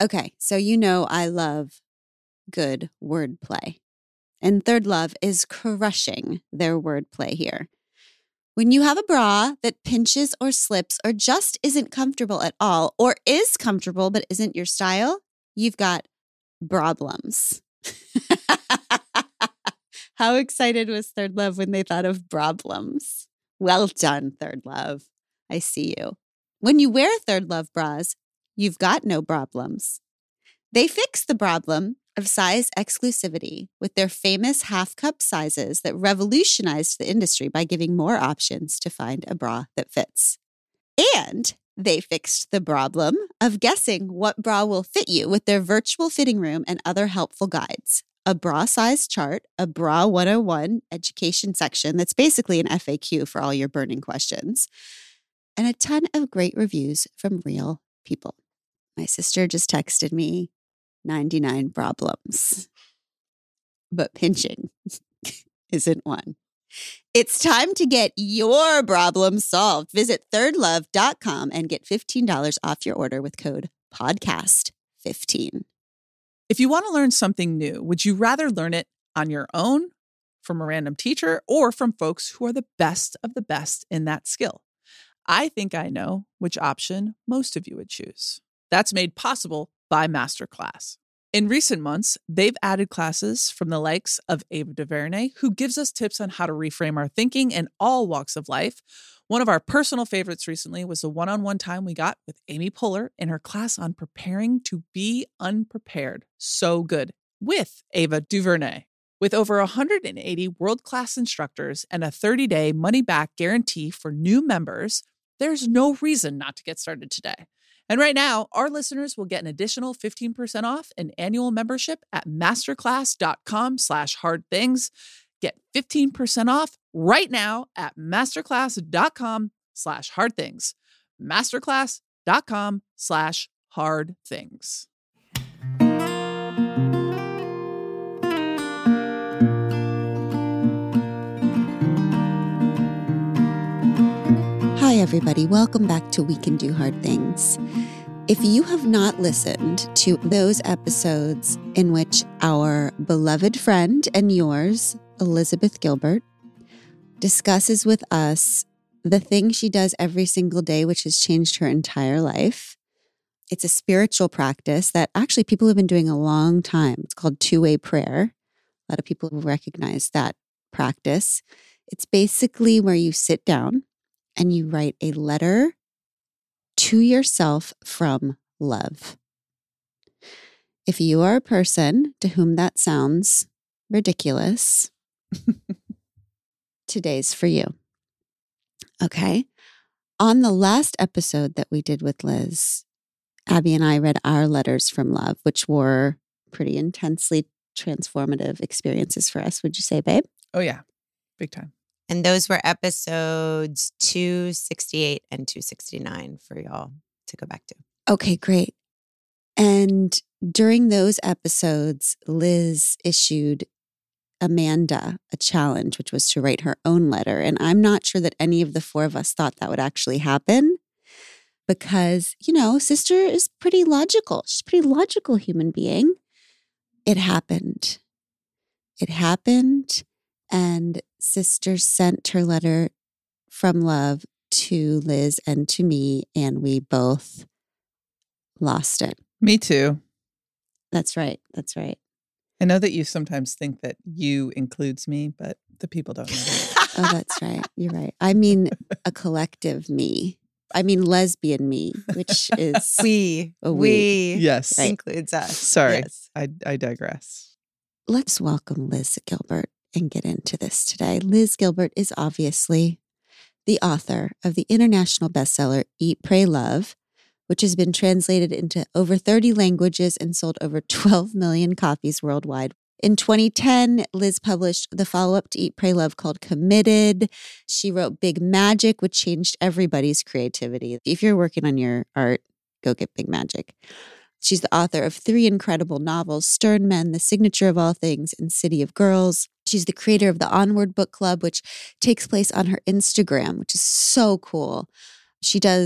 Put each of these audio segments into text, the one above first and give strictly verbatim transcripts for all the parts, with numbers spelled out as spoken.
Okay, so you know I love good wordplay. And Third Love is crushing their wordplay here. When you have a bra that pinches or slips or just isn't comfortable at all, or is comfortable but isn't your style, you've got problems. How excited was Third Love when they thought of problems? Well done, Third Love. I see you. When you wear Third Love bras, you've got no problems. They fix the problem of size exclusivity with their famous half-cup sizes that revolutionized the industry by giving more options to find a bra that fits. And they fixed the problem of guessing what bra will fit you with their virtual fitting room and other helpful guides. A bra size chart, a Bra one oh one education section that's basically an F A Q for all your burning questions, and a ton of great reviews from real people. My sister just texted me ninety-nine problems, but pinching isn't one. It's time to get your problem solved. Visit third love dot com and get fifteen dollars off your order with code podcast fifteen. If you want to learn something new, would you rather learn it on your own, from a random teacher, or from folks who are the best of the best in that skill? I think I know which option most of you would choose. That's made possible by Masterclass. In recent months, they've added classes from the likes of Ava DuVernay, who gives us tips on how to reframe our thinking in all walks of life. One of our personal favorites recently was the one-on-one time we got with Amy Poehler in her class on preparing to be unprepared. So good. With Ava DuVernay. With over one hundred eighty world-class instructors and a thirty-day money-back guarantee for new members, there's no reason not to get started today. And right now, our listeners will get an additional fifteen percent off an annual membership at masterclass.com slash hard things. Get fifteen percent off right now at masterclass.com slash hard things. Masterclass.com slash hard things. Hi, everybody. Welcome back to We Can Do Hard Things. If you have not listened to those episodes in which our beloved friend and yours, Elizabeth Gilbert, discusses with us the thing she does every single day, which has changed her entire life. It's a spiritual practice that actually people have been doing a long time. It's called two-way prayer. A lot of people will recognize that practice. It's basically where you sit down and you write a letter to yourself from love. If you are a person to whom that sounds ridiculous, today's for you. Okay. On the last episode that we did with Liz, Abby and I read our letters from love, which were pretty intensely transformative experiences for us. Would you say, babe? Oh, yeah. Big time. And those were episodes two sixty-eight and two sixty-nine for y'all to go back to. Okay, great. And during those episodes, Liz issued Amanda a challenge, which was to write her own letter. And I'm not sure that any of the four of us thought that would actually happen because, you know, sister is pretty logical. She's a pretty logical human being. It happened. It happened. And sister sent her letter from love to Liz and to me, and we both lost it. Me too. That's right. That's right. I know that you sometimes think that you includes me, but the people don't know that. Oh, that's right. You're right. I mean a collective me. I mean lesbian me, which is we. a We. we. Yes. Right. Includes us. Sorry. Yes. I, I digress. Let's welcome Liz Gilbert and get into this today. Liz Gilbert is obviously the author of the international bestseller Eat, Pray, Love, which has been translated into over thirty languages and sold over twelve million copies worldwide. In twenty ten, Liz published the follow-up to Eat, Pray, Love called Committed. She wrote Big Magic, which changed everybody's creativity. If you're working on your art, go get Big Magic. She's the author of three incredible novels, Stern Men, The Signature of All Things, and City of Girls. She's the creator of the Onward Book Club, which takes place on her Instagram, which is so cool. She does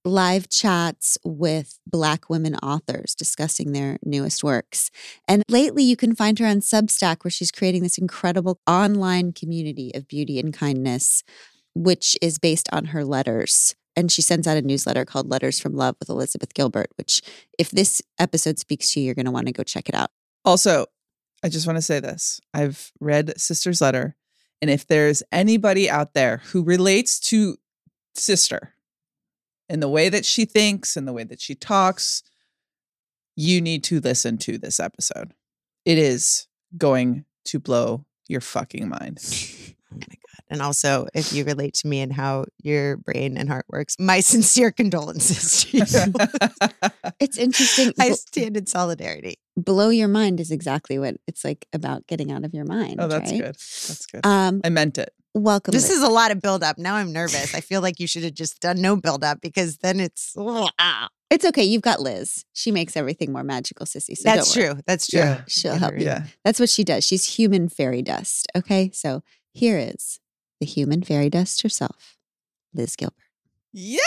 live chats with Black women authors discussing their newest works. And lately you can find her on Substack, where she's creating this incredible online community of beauty and kindness, which is based on her letters. And she sends out a newsletter called Letters from Love with Elizabeth Gilbert, which if this episode speaks to you, you're going to want to go check it out. Also, I just want to say this. I've read Sister's letter. And if there's anybody out there who relates to Sister in the way that she thinks and the way that she talks, you need to listen to this episode. It is going to blow your fucking mind. Oh my God. And also, if you relate to me and how your brain and heart works, my sincere condolences to you. It's interesting. I stand in solidarity. Blow your mind is exactly what it's like about getting out of your mind. Oh, that's right? good. That's good. Um, I meant it. welcome. This Liz. is a lot of buildup. Now I'm nervous. I feel like you should have just done no buildup, because then it's. Oh, ah. It's okay. You've got Liz. She makes everything more magical, sissy. So That's don't worry. true. That's true. Yeah. She'll Get help her you. Yeah. That's what she does. She's human fairy dust. Okay. So here is the human fairy dust herself, Liz Gilbert. Yeah.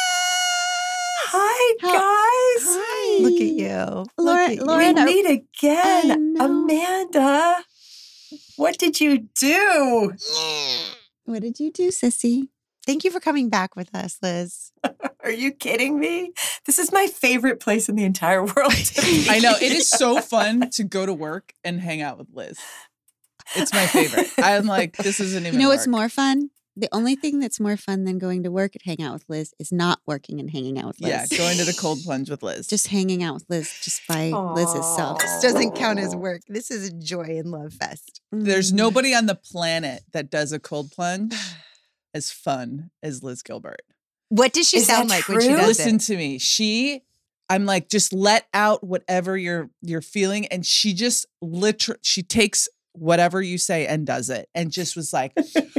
Hi, How- guys. Hi. Look at you. Laura- Look at you. Laura- We Lauren, are- meet I again. know. Amanda, what did you do? What did you do, sissy? Thank you for coming back with us, Liz. Are you kidding me? This is my favorite place in the entire world to be. I know. It is so fun to go to work and hang out with Liz. It's my favorite. I'm like, this isn't even You know what's work. more fun? The only thing that's more fun than going to work and hang out with Liz is not working and hanging out with Liz. Yeah, going to the cold plunge with Liz. Just hanging out with Liz just by Liz's self. Aw. This doesn't count as work. This is a joy and love fest. There's Mm. nobody on the planet that does a cold plunge as fun as Liz Gilbert. What does she Is sound that like when she true? does Listen it? to me. She, I'm like, just let out whatever you're you're feeling, and she just literally she takes whatever you say and does it, and just was like,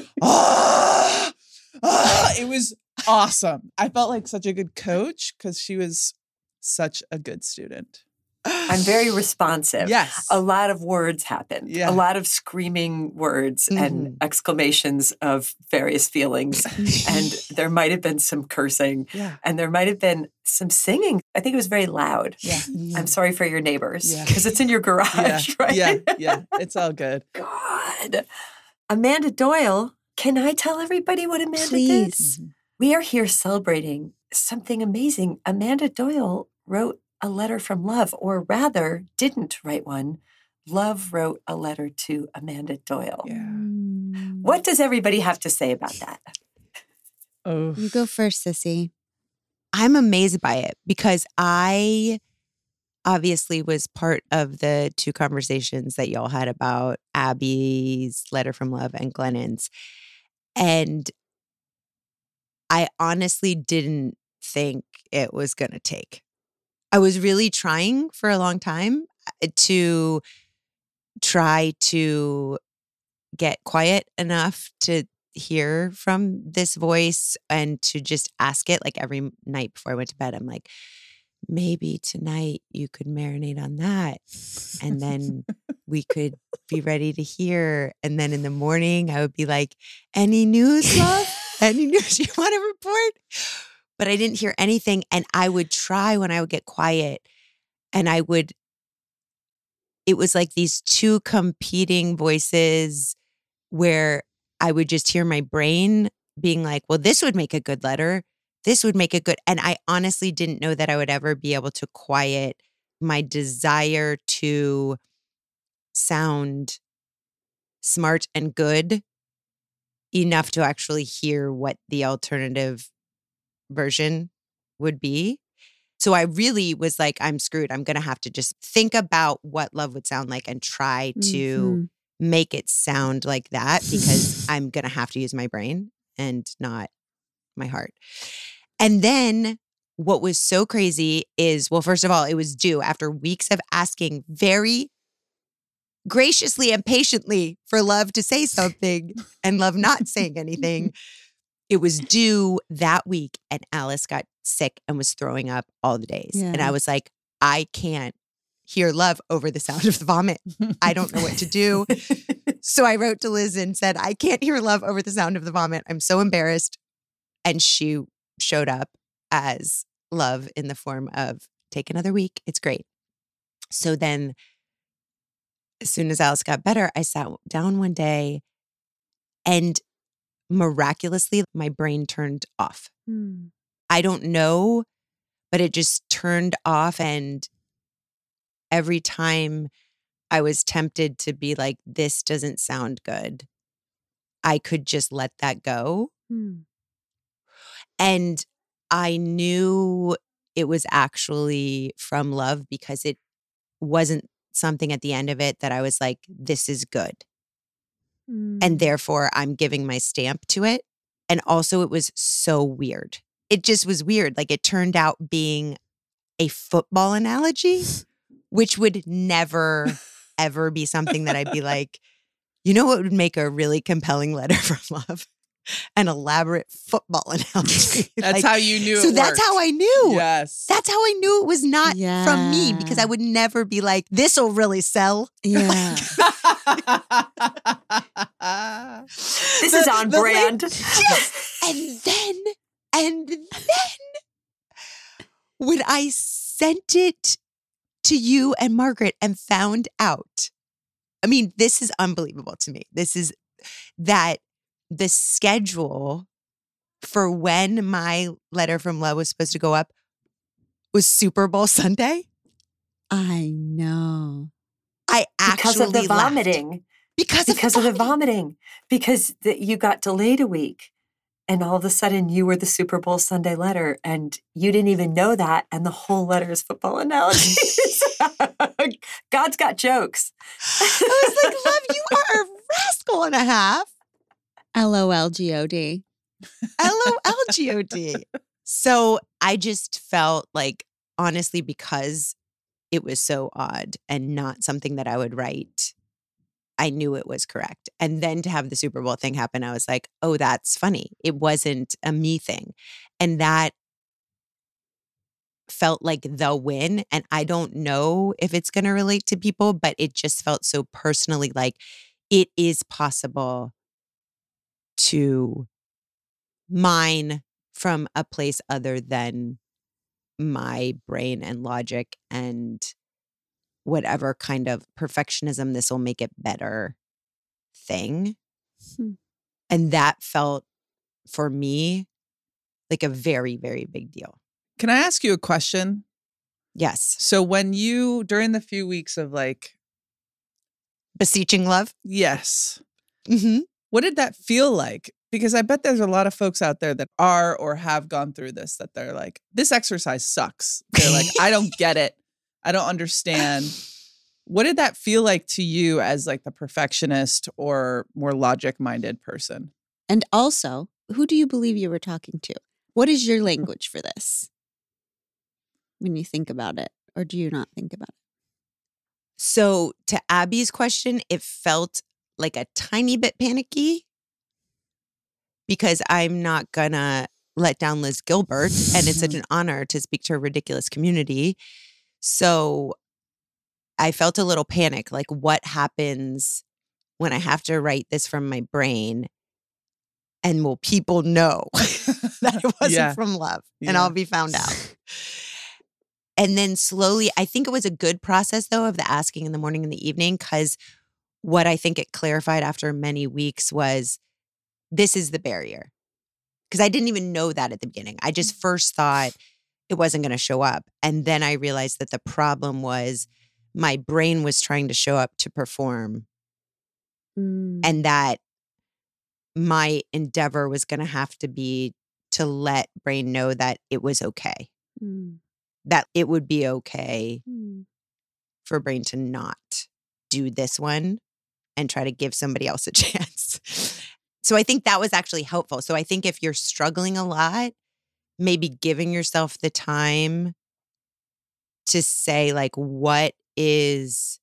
ah, ah. It was awesome. I felt like such a good coach because she was such a good student. I'm very responsive. Yes. A lot of words happened. Yeah. A lot of screaming words and Mhm. exclamations of various feelings. And there might have been some cursing, Yeah. and there might have been some singing. I think it was very loud. Yeah. I'm sorry for your neighbors, Yeah. because it's in your garage, Yeah. right? Yeah. Yeah. It's all good. God. Amanda Doyle, can I tell everybody what Amanda Please. did? We are here celebrating something amazing. Amanda Doyle wrote a letter from love, or rather, didn't write one. Love wrote a letter to Amanda Doyle. Yeah. Mm. What does everybody have to say about that? Oh. You go first, sissy. I'm amazed by it because I obviously was part of the two conversations that y'all had about Abby's letter from love and Glennon's. And I honestly didn't think it was going to take. I was really trying for a long time to try to get quiet enough to hear from this voice and to just ask it like every night before I went to bed. I'm like, maybe tonight you could marinate on that. And then we could be ready to hear. And then in the morning, I would be like, any news, love? Any news you want to report? But I didn't hear anything. And I would try when I would get quiet. And I would, it was like these two competing voices where I would just hear my brain being like, well, this would make a good letter. This would make a good. And I honestly didn't know that I would ever be able to quiet my desire to sound smart and good enough to actually hear what the alternative version would be. So I really was like, I'm screwed. I'm going to have to just think about what love would sound like and try to Mhm. make it sound like that, because I'm going to have to use my brain and not my heart. And then what was so crazy is, well, first of all, it was due after weeks of asking very graciously and patiently for love to say something and love not saying anything. It was due that week, and Alice got sick and was throwing up all the days. Yeah. And I was like, I can't hear love over the sound of the vomit. I don't know what to do. So I wrote to Liz and said, I can't hear love over the sound of the vomit. I'm so embarrassed. And she showed up as love in the form of take another week. It's great. So then as soon as Alice got better, I sat down one day and miraculously my brain turned off. Hmm. I don't know, but it just turned off. And every time I was tempted to be like, this doesn't sound good, I could just let that go. Hmm. And I knew it was actually from love because it wasn't something at the end of it that I was like, this is good. Hmm. And therefore, I'm giving my stamp to it. And also, it was so weird. It just was weird. Like, it turned out being a football analogy, which would never, ever be something that I'd be like, you know what would make a really compelling letter from love? An elaborate football analogy. That's Like, how you knew So it that's worked. how I knew. Yes. That's how I knew it was not from me, because Yeah. I would never be like, this'll really sell. Yeah. This is on the way- brand. Yes. And then, and then, when I sent it to you and Margaret and found out, I mean, this is unbelievable to me. This is that the schedule for when my letter from love was supposed to go up was Super Bowl Sunday. I know. I actually Because of the laughed. vomiting. Because of Because the of the vomiting. vomiting. Because the, you got delayed a week. And all of a sudden, you were the Super Bowl Sunday letter, and you didn't even know that. And the whole letter is football analogies. God's got jokes. I was like, love, you are a rascal and a half. L O L G O D. L O L G O D. So I just felt like, honestly, because it was so odd and not something that I would write, I knew it was correct. And then to have the Super Bowl thing happen, I was like, oh, that's funny. It wasn't a me thing. And that felt like the win. And I don't know if it's going to relate to people, but it just felt so personally like it is possible to mine from a place other than my brain and logic and whatever kind of perfectionism, this will make it better thing. Hmm. And that felt for me like a very, very big deal. Can I ask you a question? Yes. So when you, during the few weeks of like, Beseeching love. yes, Mm-hmm. what did that feel like? Because I bet there's a lot of folks out there that are or have gone through this, that they're like, this exercise sucks. They're like, I don't get it. I don't understand. What did that feel like to you as like the perfectionist or more logic-minded person? And also, who do you believe you were talking to? What is your language for this when you think about it? Or do you not think about it? So to Abby's question, it felt like a tiny bit panicky because I'm not gonna let down Liz Gilbert, and it's such an honor to speak to a ridiculous community. So I felt a little panic, like what happens when I have to write this from my brain, and will people know that it wasn't Yeah. from love and Yeah. I'll be found out? And then slowly, I think it was a good process though of the asking in the morning and the evening, because what I think it clarified after many weeks was this is the barrier. Because I didn't even know that at the beginning. I just first thought it wasn't going to show up. And then I realized that the problem was my brain was trying to show up to perform, Mm. and that my endeavor was going to have to be to let brain know that it was okay, Mm. that it would be okay Mm. for brain to not do this one and try to give somebody else a chance. So I think that was actually helpful. So I think if you're struggling a lot, maybe giving yourself the time to say, like, what is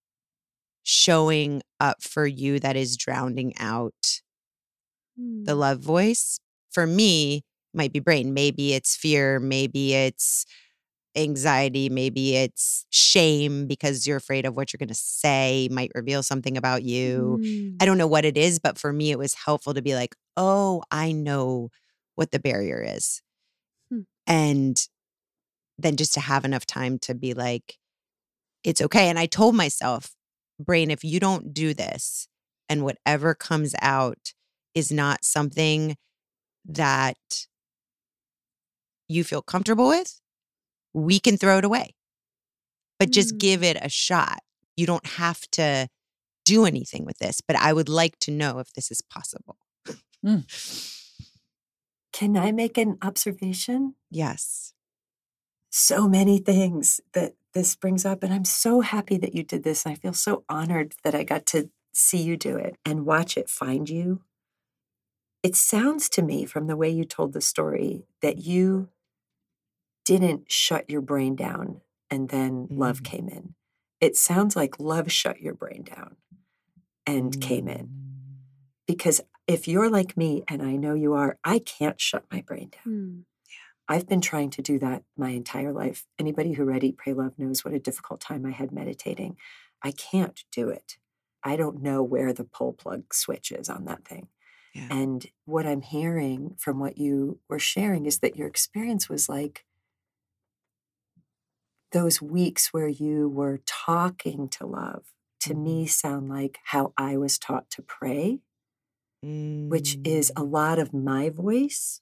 showing up for you that is drowning out the Mm. love voice. For me, might be brain. Maybe it's fear. Maybe it's anxiety. Maybe it's shame because you're afraid of what you're going to say might reveal something about you. Mm. I don't know what it is, but for me, it was helpful to be like, oh, I know what the barrier is. Hmm. And then just to have enough time to be like, it's okay. And I told myself, brain, if you don't do this and whatever comes out is not something that you feel comfortable with, we can throw it away. But just Mm. give it a shot. You don't have to do anything with this, but I would like to know if this is possible. Mm. Can I make an observation? Yes. So many things that this brings up. And I'm so happy that you did this. I feel so honored that I got to see you do it and watch it find you. It sounds to me from the way you told the story that you didn't shut your brain down and then Mm. love came in. It sounds like love shut your brain down and Mm. came in. Because if you're like me, and I know you are, I can't shut my brain down. Mm. I've been trying to do that my entire life. Anybody who read Eat, Pray, Love knows what a difficult time I had meditating. I can't do it. I don't know where the pull plug switch is on that thing. Yeah. And what I'm hearing from what you were sharing is that your experience was like those weeks where you were talking to love, to Mhm. me sound like how I was taught to pray, which is a Mm. lot of my voice.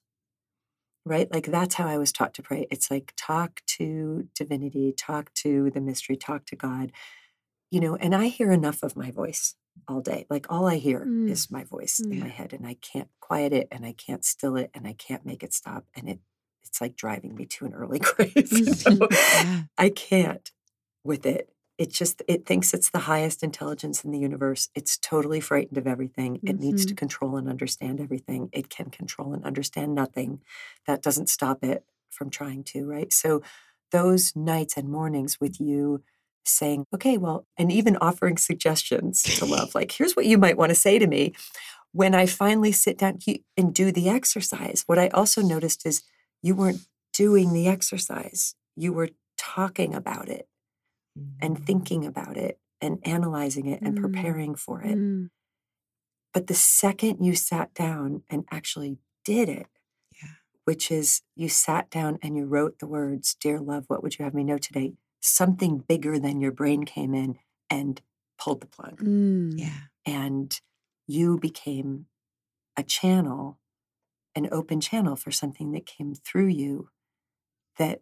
Right? Like that's how I was taught to pray. It's like talk to divinity, talk to the mystery, talk to God, you know, and I hear enough of my voice all day. Like all I hear Mm. is my voice Mm. in my head and I can't quiet it and I can't still it and I can't make it stop. And it it's like driving me to an early grave. You know? Yeah. I can't with it. It just, it thinks it's the highest intelligence in the universe. It's totally frightened of everything. It needs to Mhm. control and understand everything. It can control and understand nothing. That doesn't stop it from trying to, right? So those nights and mornings with you saying, okay, well, and even offering suggestions to love, like, here's what you might want to say to me. When I finally sit down and do the exercise, what I also noticed is you weren't doing the exercise. You were talking about it and thinking about it and analyzing it and Mm. preparing for it. Mm. But the second you sat down and actually did it, Yeah. which is you sat down and you wrote the words, "Dear love, what would you have me know today?" Something bigger than your brain came in and pulled the plug. Mm. Yeah. And you became a channel, an open channel for something that came through you that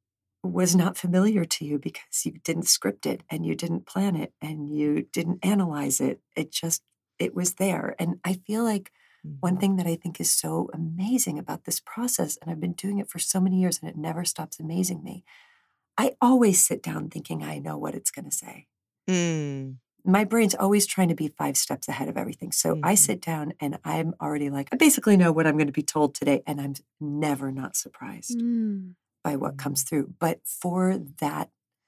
was not familiar to you because you didn't script it and you didn't plan it and you didn't analyze it. It just, it was there. And I feel like one Mhm. thing that I think is so amazing about this process, and I've been doing it for so many years and it never stops amazing me, I always sit down thinking I know what it's going to say. Mm. My brain's always trying to be five steps ahead of everything. So I Mhm. sit down and I'm already like, I basically know what I'm going to be told today. And I'm never not surprised Mm. by what comes through. But for that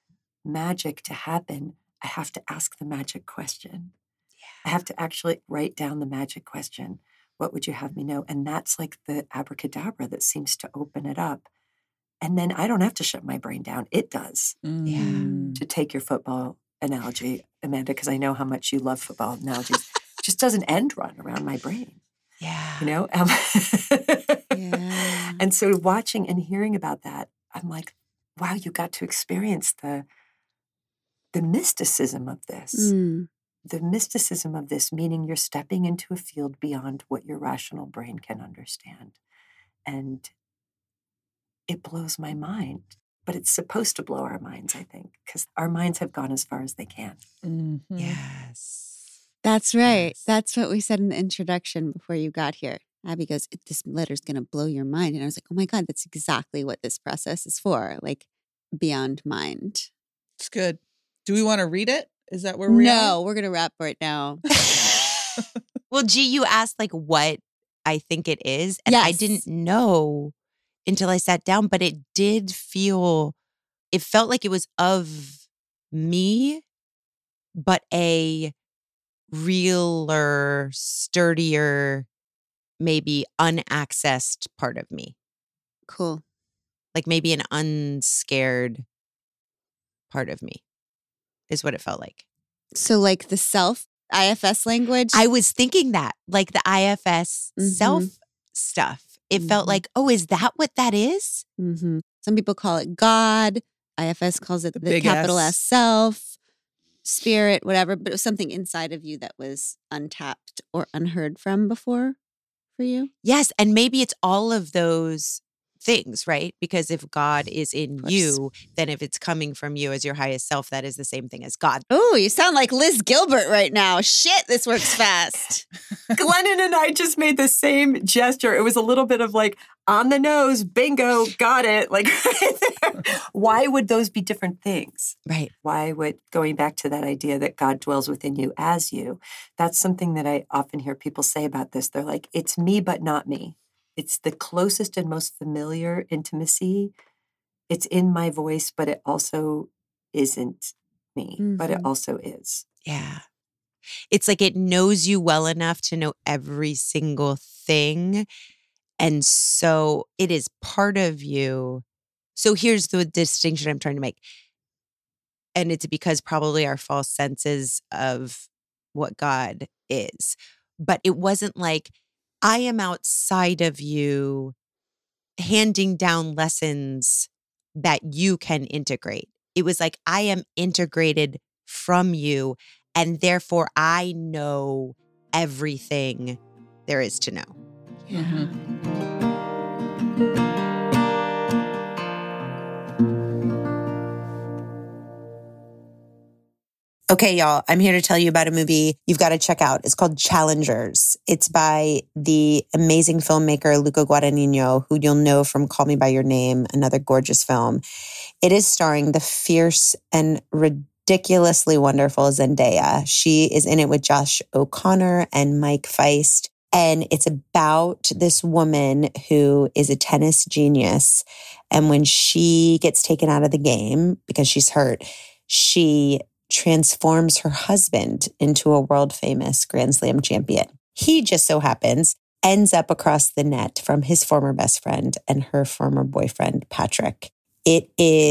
magic to happen, I have to ask the magic question. I have to actually write down the magic question. What would you have me know? And that's like the abracadabra that seems to open it up. And then I don't have to shut my brain down. It does. Yeah. Mm. To take your football analogy, Amanda, because I know how much you love football analogies, it just doesn't end run around my brain. Yeah. You know? Um, Yeah. And so watching and hearing about that, I'm like, wow, you got to experience the the mysticism of this. Mm. The mysticism of this, meaning you're stepping into a field beyond what your rational brain can understand. And it blows my mind. But it's supposed to blow our minds, I think, because our minds have gone as far as they can. Mhm. Yes. That's right. Yes. That's what we said in the introduction before you got here. Abby goes, this letter's going to blow your mind. And I was like, oh my God, that's exactly what this process is for. Like beyond mind. It's good. Do we want to read it? Is that where we are? No, we're going to wrap right now. Well, G, you asked like what I think it is. And I Yes. didn't know until I sat down, but it did feel, it felt like it was of me, but a realer, sturdier, maybe unaccessed part of me. Cool. Like maybe an unscared part of me is what it felt like. So like the self I F S language. I was thinking that, like the I F S Mhm. self stuff. It mm-hmm. felt like, oh, is that what that is? Mm-hmm. Some people call it God. I F S calls it the, the capital S. S self, spirit, whatever. But it was something inside of you that was untapped or unheard from before for you. Yes. And maybe it's all of those things, right? Because if God is in you, then if it's coming from you as your highest self, that is the same thing as God. Oh, you sound like Liz Gilbert right now. Shit, this works fast. Glennon and I just made the same gesture. It was a little bit of like, on the nose, bingo, got it. Like, right there. Why would those be different things? Right. Why would, going back to that idea that God dwells within you as you, that's something that I often hear people say about this. They're like, it's me, but not me. It's the closest and most familiar intimacy. It's in my voice, but it also isn't me, mm-hmm. but it also is. Yeah. It's like it knows you well enough to know every single thing. And so it is part of you. So here's the distinction I'm trying to make. And it's because probably our false senses of what God is. But it wasn't like, I am outside of you handing down lessons that you can integrate. It was like, I am integrated from you, and therefore I know everything there is to know. Yeah. Mm-hmm. Okay, y'all, I'm here to tell you about a movie you've got to check out. It's called Challengers. It's by the amazing filmmaker Luca Guadagnino, who you'll know from Call Me By Your Name, another gorgeous film. It is starring the fierce and ridiculously wonderful Zendaya. She is in it with Josh O'Connor and Mike Feist. And it's about this woman who is a tennis genius. And when she gets taken out of the game because she's hurt, she transforms her husband into a world-famous Grand Slam champion. He just so happens ends up across the net from his former best friend and her former boyfriend, Patrick. It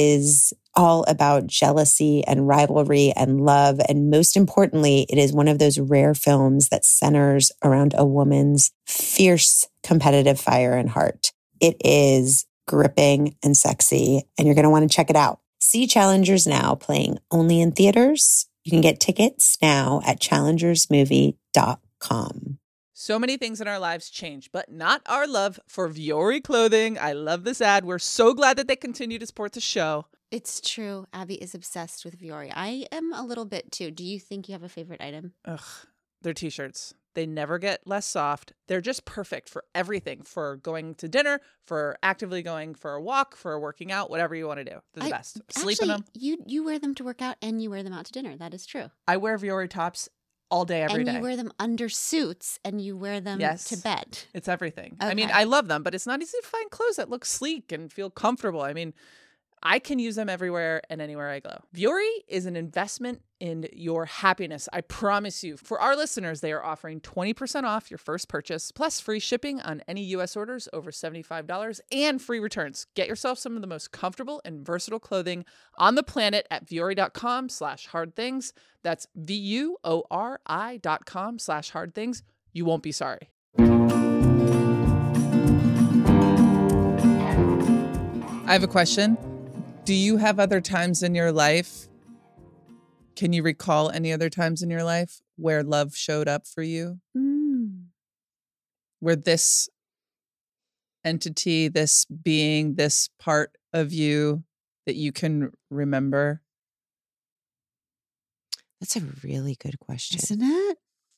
is all about jealousy and rivalry and love. And most importantly, it is one of those rare films that centers around a woman's fierce competitive fire and heart. It is gripping and sexy, and you're going to want to check it out. See Challengers now, playing only in theaters. You can get tickets now at challengers movie dot com. So many things in our lives change, but not our love for Vuori clothing. I love this ad. We're so glad that they continue to support the show. It's true. Abby is obsessed with Vuori. I am a little bit too. Do you think you have a favorite item? Ugh, they're t-shirts. They never get less soft. They're just perfect for everything, for going to dinner, for actively going for a walk, for working out, whatever you want to do. They're the I, best. Sleep actually, in them. You, you wear them to work out and you wear them out to dinner. That is true. I wear Vuori tops all day, every and day. And you wear them under suits and you wear them yes. to bed. It's everything. Okay. I mean, I love them, but it's not easy to find clothes that look sleek and feel comfortable. I mean, I can use them everywhere and anywhere I go. Vuori is an investment in your happiness. I promise you. For our listeners, they are offering twenty percent off your first purchase, plus free shipping on any U S orders over seventy-five dollars and free returns. Get yourself some of the most comfortable and versatile clothing on the planet at vuori.com slash hard things. That's V-U-O-R-I dot com slash hard things. You won't be sorry. I have a question. Do you have other times in your life? Can you recall any other times in your life where love showed up for you? Mm. Where this entity, this being, this part of you that you can remember? That's a really good question. Isn't it?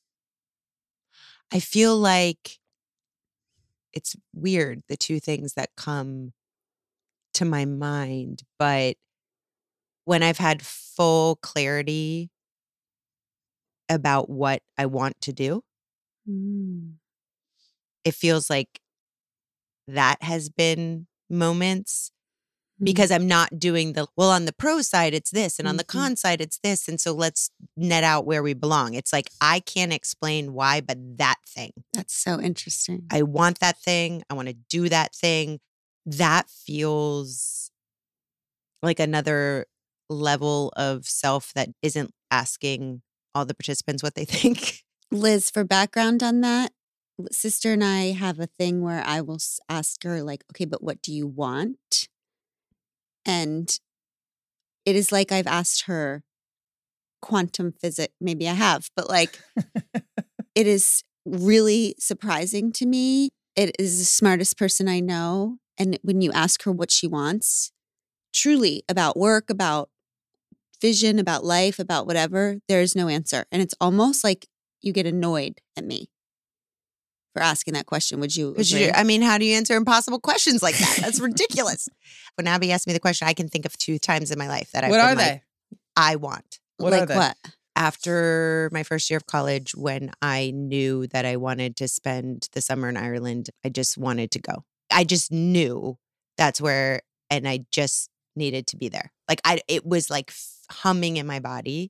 I feel like it's weird, the two things that come to my mind, but when I've had full clarity about what I want to do, mm. it feels like that has been moments mm. because I'm not doing the, well, on the pro side, it's this, and on mm-hmm. the con side, it's this. And so let's net out where we belong. It's like, I can't explain why, but that thing. That's so interesting. I want that thing. I want to do that thing. That feels like another level of self that isn't asking all the participants what they think. Liz, for background on that, sister and I have a thing where I will s- ask her, like, okay, but what do you want? And it is like I've asked her quantum physics. Maybe I have, but like, it is really surprising to me. It is the smartest person I know. And when you ask her what she wants, truly about work, about vision, about life, about whatever, there is no answer. And it's almost like you get annoyed at me for asking that question. Would you Because agree? you, I mean, how do you answer impossible questions like that? That's ridiculous. When Abby asked me the question, I can think of two times in my life that I've What been are like, they? I want. What like are they? what? After my first year of college, when I knew that I wanted to spend the summer in Ireland, I just wanted to go. I just knew that's where, and I just needed to be there. Like I, it was like humming in my body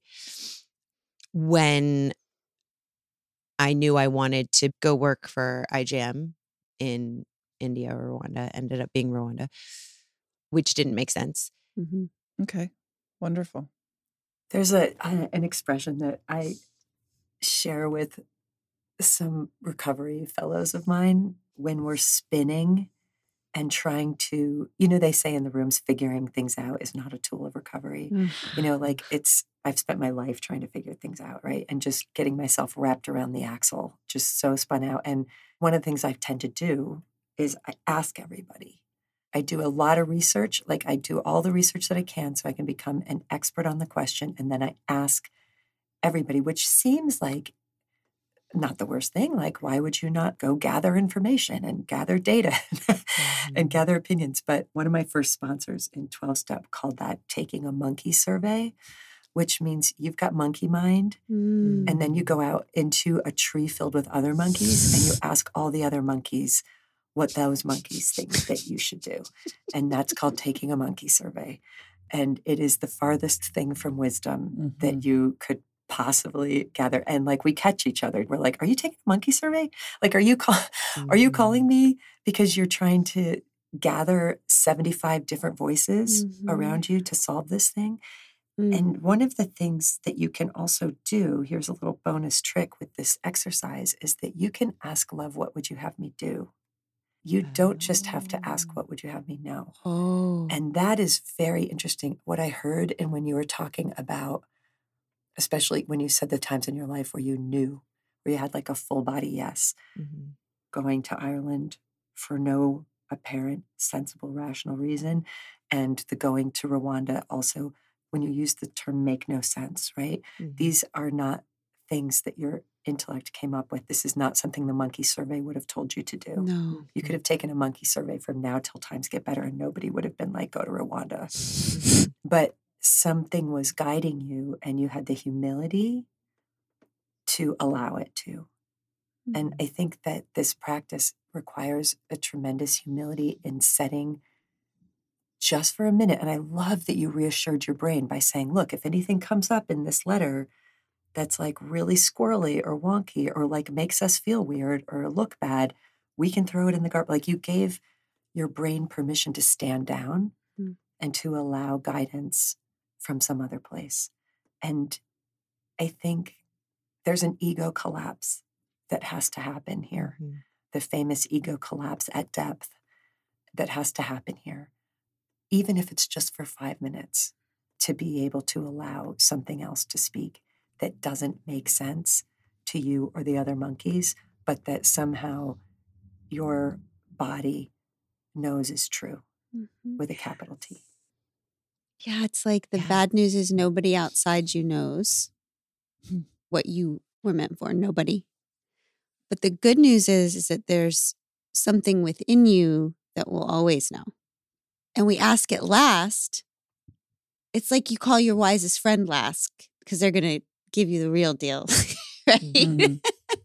when I knew I wanted to go work for I G M in India or Rwanda. Ended up being Rwanda, which didn't make sense. Mhm. Okay. Wonderful. There's a uh, an expression that I share with some recovery fellows of mine when we're spinning and trying to, you know, they say in the rooms, figuring things out is not a tool of recovery. You know, like it's, I've spent my life trying to figure things out, right? And just getting myself wrapped around the axle, just so spun out. And one of the things I tend to do is I ask everybody. I do a lot of research, like I do all the research that I can so I can become an expert on the question. And then I ask everybody, which seems like not the worst thing. Like, why would you not go gather information and gather data and gather opinions? But one of my first sponsors in twelve step called that taking a monkey survey, which means you've got monkey mind. Mm. And then you go out into a tree filled with other monkeys and you ask all the other monkeys what those monkeys think that you should do. And that's called taking a monkey survey. And it is the farthest thing from wisdom Mm-hmm. that you could possibly gather. And like we catch each other. We're like, are you taking a monkey survey? Like, are you call- Mm-hmm. are you calling me because you're trying to gather seventy-five different voices Mhm. around you to solve this thing? Mm. And one of the things that you can also do, here's a little bonus trick with this exercise, is that you can ask love, what would you have me do? You don't just have to ask, what would you have me know? Oh. And that is very interesting. What I heard, and when you were talking about, especially when you said the times in your life where you knew, where you had like a full body yes, Mm-hmm. going to Ireland for no apparent, sensible, rational reason, and the going to Rwanda also, when you use the term make no sense, right? Mm-hmm. These are not things that your intellect came up with. This is not something the monkey survey would have told you to do. No. You could have taken a monkey survey from now till times get better and nobody would have been like, go to Rwanda. Mm-hmm. But something was guiding you and you had the humility to allow it to. And I think that this practice requires a tremendous humility in setting just for a minute. And I love that you reassured your brain by saying, look, if anything comes up in this letter that's like really squirrely or wonky or like makes us feel weird or look bad, we can throw it in the garbage. Like you gave your brain permission to stand down Mm. and to allow guidance from some other place. And I think there's an ego collapse that has to happen here. Mm-hmm. The famous ego collapse at depth that has to happen here, even if it's just for five minutes, to be able to allow something else to speak that doesn't make sense to you or the other monkeys, but that somehow your body knows is true Mhm. with a capital T. Yeah, it's like the Yeah. bad news is nobody outside you knows what you were meant for. Nobody. But the good news is, is that there's something within you that will always know. And we ask it last. It's like you call your wisest friend last because they're going to give you the real deal. Right? Mhm.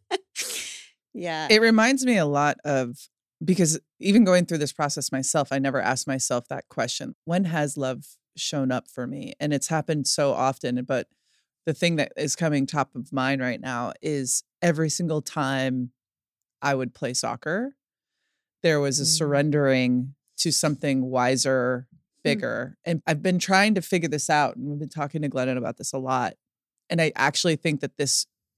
Yeah. It reminds me a lot of, because even going through this process myself, I never asked myself that question. When has love shown up for me? And it's happened so often. But the thing that is coming top of mind right now is every single time I would play soccer, there was a Mm. surrendering to something wiser, bigger. And I've been trying to figure this out. And we've been talking to Glennon about this a lot. And I actually think that this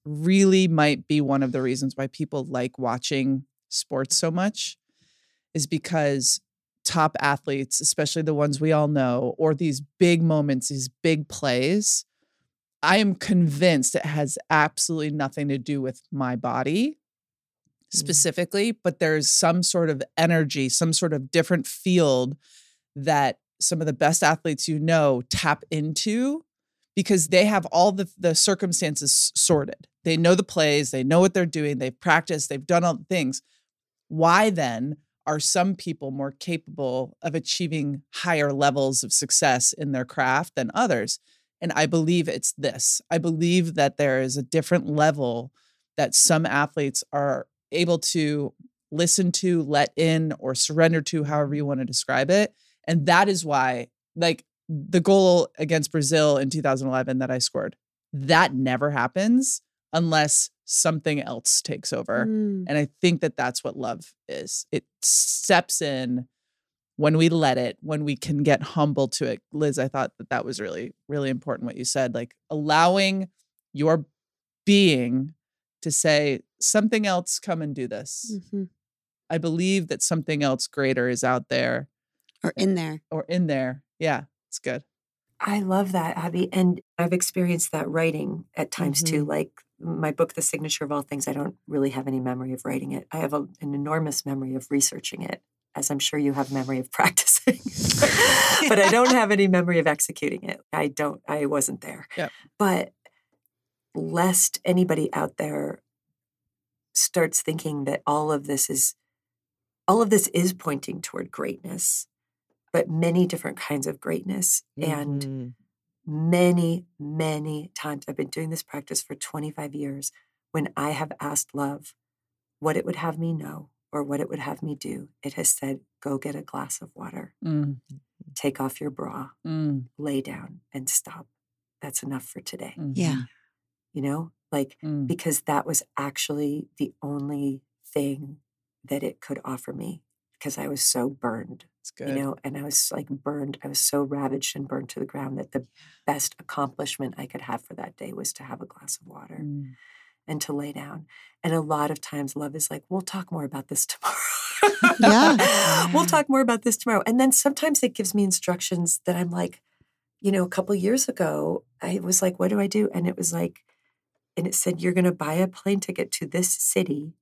really might be one of the reasons why people like watching sports so much is because top athletes, especially the ones we all know, or these big moments, these big plays, I am convinced it has absolutely nothing to do with my body specifically, but there's some sort of energy, some sort of different field that some of the best athletes you know tap into because they have all the, the circumstances sorted. They know the plays, they know what they're doing, they've practiced, they've done all the things. Why then are some people more capable of achieving higher levels of success in their craft than others? And I believe it's this. I believe that there is a different level that some athletes are able to listen to, let in, or surrender to, however you want to describe it. And that is why, like, the goal against Brazil in two thousand eleven that I scored, that never happens unless something else takes over. Mm. And I think that that's what love is. It steps in when we let it, when we can get humble to it. Liz, I thought that that was really, really important what you said, like allowing your being to say, something else, come and do this. Mm-hmm. I believe that something else greater is out there. Or in there. Or in there. Yeah, it's good. I love that, Abby. And I've experienced that writing at times Mm-hmm. too. Like my book, The Signature of All Things, I don't really have any memory of writing it. I have a, an enormous memory of researching it, as I'm sure you have memory of practicing. But I don't have any memory of executing it. I don't, I wasn't there. Yep. But lest anybody out there starts thinking that all of this is, all of this is pointing toward greatness, but many different kinds of greatness. And Mhm. many, many times, I've been doing this practice for twenty-five years, when I have asked love what it would have me know or what it would have me do, it has said, go get a glass of water, Mm, take off your bra, mm, lay down and stop. That's enough for today. mhm, Yeah. You know, like, mm. because that was actually the only thing that it could offer me because I was so burned. It's good. You know, and I was like burned. I was so ravaged and burned to the ground that the best accomplishment I could have for that day was to have a glass of water Mm. and to lay down. And a lot of times love is like, we'll talk more about this tomorrow. Yeah. We'll talk more about this tomorrow. And then sometimes it gives me instructions that I'm like, you know, a couple years ago, I was like, what do I do? And it was like, and it said, you're going to buy a plane ticket to this city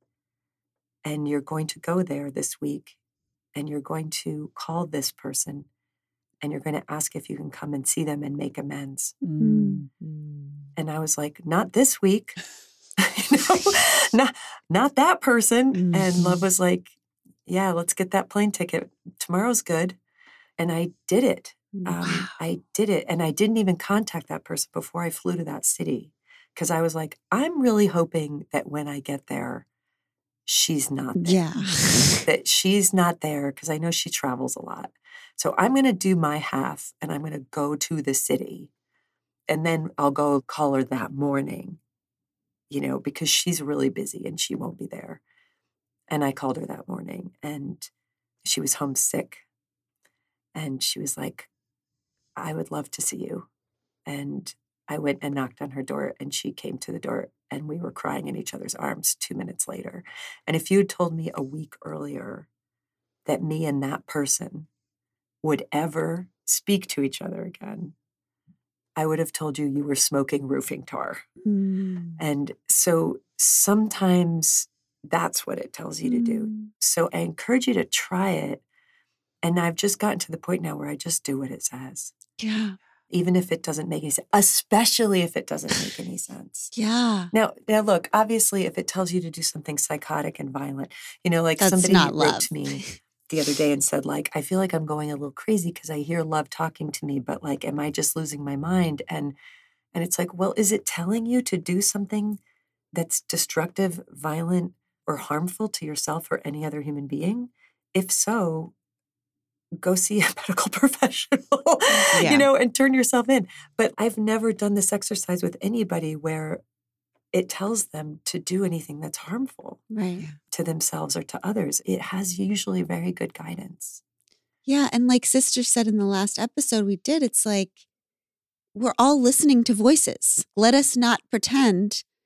and you're going to go there this week. And you're going to call this person and you're going to ask if you can come and see them and make amends. Mm. And I was like, not this week, you know, not, not that person. And love was like, yeah, let's get that plane ticket. Tomorrow's good. And I did it. Um, I did it. And I didn't even contact that person before I flew to that city because I was like, I'm really hoping that when I get there, she's not there. Yeah. That she's not there because I know she travels a lot. So I'm going to do my half and I'm going to go to the city and then I'll go call her that morning, you know, because she's really busy and she won't be there. And I called her that morning and she was homesick and she was like, I would love to see you. And I went and knocked on her door and she came to the door and we were crying in each other's arms two minutes later. And if you had told me a week earlier that me and that person would ever speak to each other again, I would have told you you were smoking roofing tar. Mm. And so sometimes that's what it tells you to do. Mm. So I encourage you to try it. And I've just gotten to the point now where I just do what it says. Yeah. Even if it doesn't make any sense, especially if it doesn't make any sense. Yeah. Now, now, look, obviously, if it tells you to do something psychotic and violent, you know, like That's somebody not wrote love. to me the other day and said, like, I feel like I'm going a little crazy because I hear love talking to me, but like, am I just losing my mind? And and it's like, well, is it telling you to do something that's destructive, violent, or harmful to yourself or any other human being? If so, go see a medical professional, Yeah. you know, and turn yourself in. But I've never done this exercise with anybody where it tells them to do anything that's harmful Right. to themselves or to others. It has usually very good guidance. Yeah. And like Sister said in the last episode we did, it's like we're all listening to voices. Let us not pretend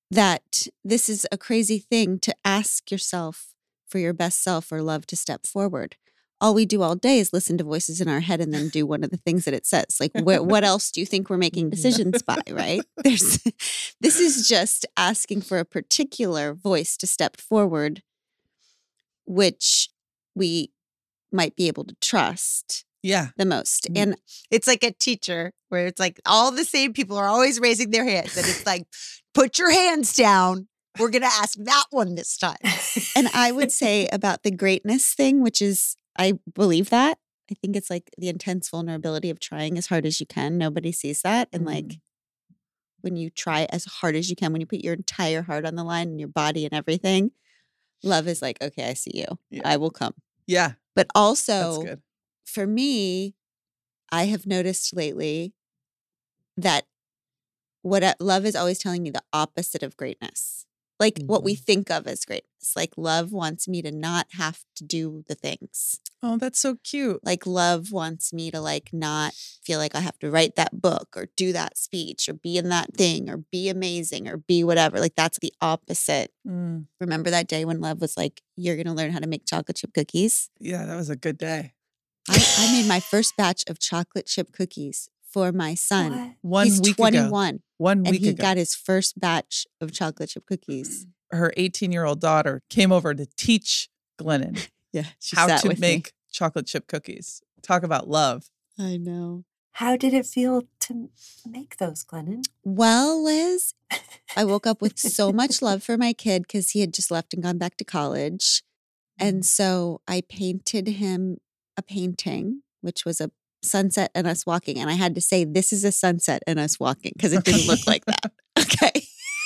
that this is a crazy thing to ask yourself for your best self or love to step forward. All we do all day is listen to voices in our head and then do one of the things that it says. Like, wh- what else do you think we're making decisions by, right? There's, this is just asking for a particular voice to step forward, which we might be able to trust Yeah. the most. Mm. And It's like a teacher where it's like all the same people are always raising their hands. And it's like, put your hands down. We're going to ask that one this time. and I would say about the greatness thing, which is, I believe that. I think it's like the intense vulnerability of trying as hard as you can. Nobody sees that. And like Mm. when you try as hard as you can, when you put your entire heart on the line and your body and everything, love is like, okay, I see you. Yeah. I will come. Yeah. But That's also good. for me, I have noticed lately that what I- love is always telling me the opposite of greatness. Like what we think of as greatness. Like love wants me to not have to do the things. Oh, that's so cute. Like love wants me to like not feel like I have to write that book or do that speech or be in that thing or be amazing or be whatever. Like that's the opposite. Mm. Remember that day when love was like, you're going to learn how to make chocolate chip cookies? Yeah, that was a good day. I, I made my first batch of chocolate chip cookies for my son. What? One He's week ago. twenty-one One and week he ago. got his first batch of chocolate chip cookies. Her eighteen-year-old daughter came over to teach Glennon Yeah, she how sat to with make me. chocolate chip cookies. Talk about love. I know. How did it feel to make those, Glennon? Well, Liz, I woke up with so much love for my kid because he had just left and gone back to college. And so I painted him a painting, which was a sunset and us walking. And I had to say, this is a sunset and us walking because it didn't look like that. Okay.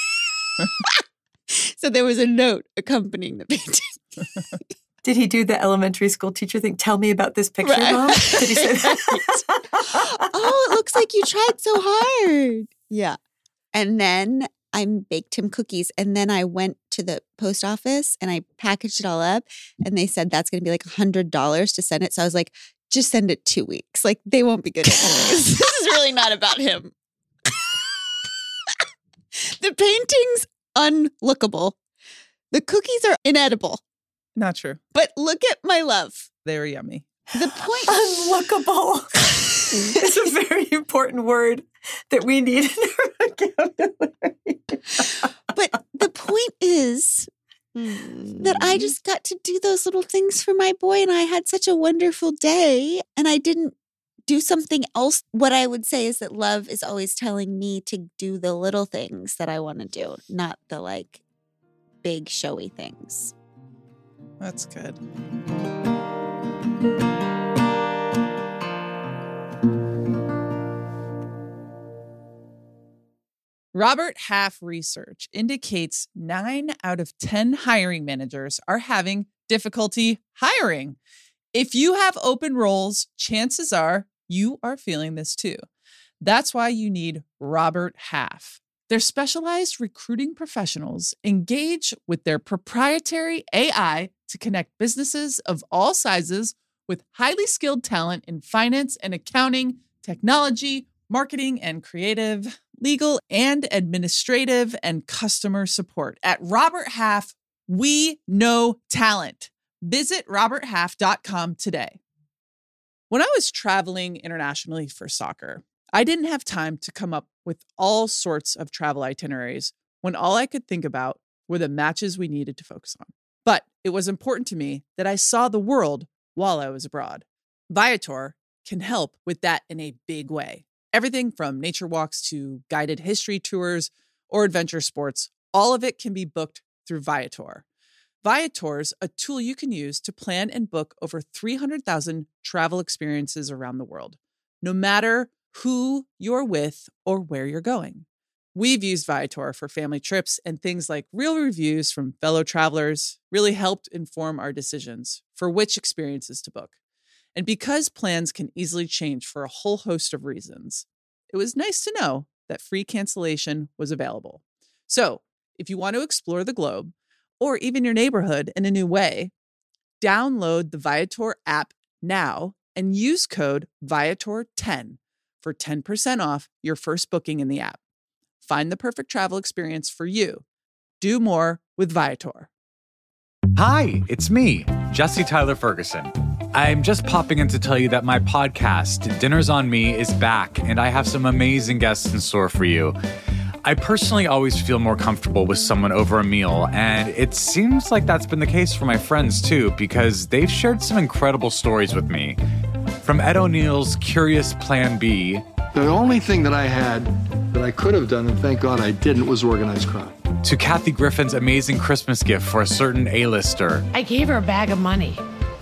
So there was a note accompanying the painting. Did he do the elementary school teacher thing? Tell me about this picture, Right. Mom. Did he say that? Oh, it looks like you tried so hard. Yeah. And then I baked him cookies. And then I went to the post office and I packaged it all up. And they said that's going to be like one hundred dollars to send it. So I was like, just send it two weeks. Like they won't be good anyways. This is really not about him. The painting's unlookable. The cookies are inedible. Not true. But look at my love. They were yummy. The point. Unlookable. It's a very important word that we need in our vocabulary. But the point is that I just got to do those little things for my boy and I had such a wonderful day and I didn't do something else. What I would say is that love is always telling me to do the little things that I want to do, not the like big showy things. That's good. Robert Half research indicates nine out of ten hiring managers are having difficulty hiring. If you have open roles, chances are you are feeling this too. That's why you need Robert Half. Their specialized recruiting professionals engage with their proprietary A I to connect businesses of all sizes with highly skilled talent in finance and accounting, technology, marketing and creative, legal and administrative, and customer support. At Robert Half, we know talent. Visit robert half dot com today. When I was traveling internationally for soccer, I didn't have time to come up with all sorts of travel itineraries when all I could think about were the matches we needed to focus on. But it was important to me that I saw the world while I was abroad. Viator can help with that in a big way. Everything from nature walks to guided history tours or adventure sports, all of it can be booked through Viator. Viator's a tool you can use to plan and book over three hundred thousand travel experiences around the world, no matter who you're with or where you're going. We've used Viator for family trips, and things like real reviews from fellow travelers really helped inform our decisions for which experiences to book. And because plans can easily change for a whole host of reasons, it was nice to know that free cancellation was available. So if you want to explore the globe, or even your neighborhood in a new way, download the Viator app now and use code Viator ten for ten percent off your first booking in the app. Find the perfect travel experience for you Do more with Viator. Hi, it's me, Jesse Tyler Ferguson. I'm just popping in to tell you that my podcast, Dinners on Me, is back, and I have some amazing guests in store for you. I personally always feel more comfortable with someone over a meal, and it seems like that's been the case for my friends too, because they've shared some incredible stories with me. From Ed O'Neill's Curious Plan B. The only thing that I had that I could have done, and thank God I didn't, was organized crime. To Kathy Griffin's amazing Christmas gift for a certain A-lister. I gave her a bag of money.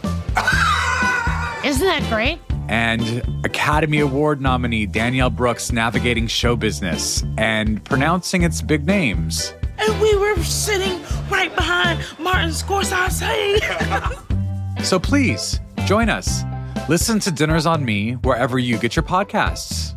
Isn't that great? And Academy Award nominee Danielle Brooks navigating show business and pronouncing its big names. And we were sitting right behind Martin Scorsese. So please, join us. Listen to Dinners on Me wherever you get your podcasts.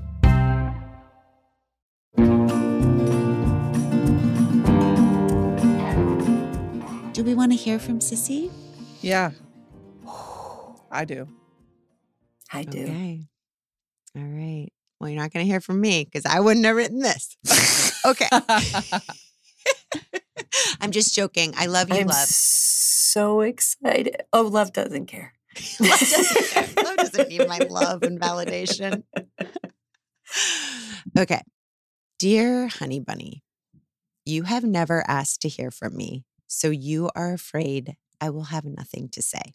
Do we want to hear from Sissy? Yeah. I do. I do. Okay. All right. Well, you're not going to hear from me because I wouldn't have written this. Okay. I'm just joking. I love you, I'm love. so excited. Oh, love doesn't care. Love doesn't care. Love doesn't need my love and validation. Okay. Dear Honey Bunny, you have never asked to hear from me, so you are afraid I will have nothing to say.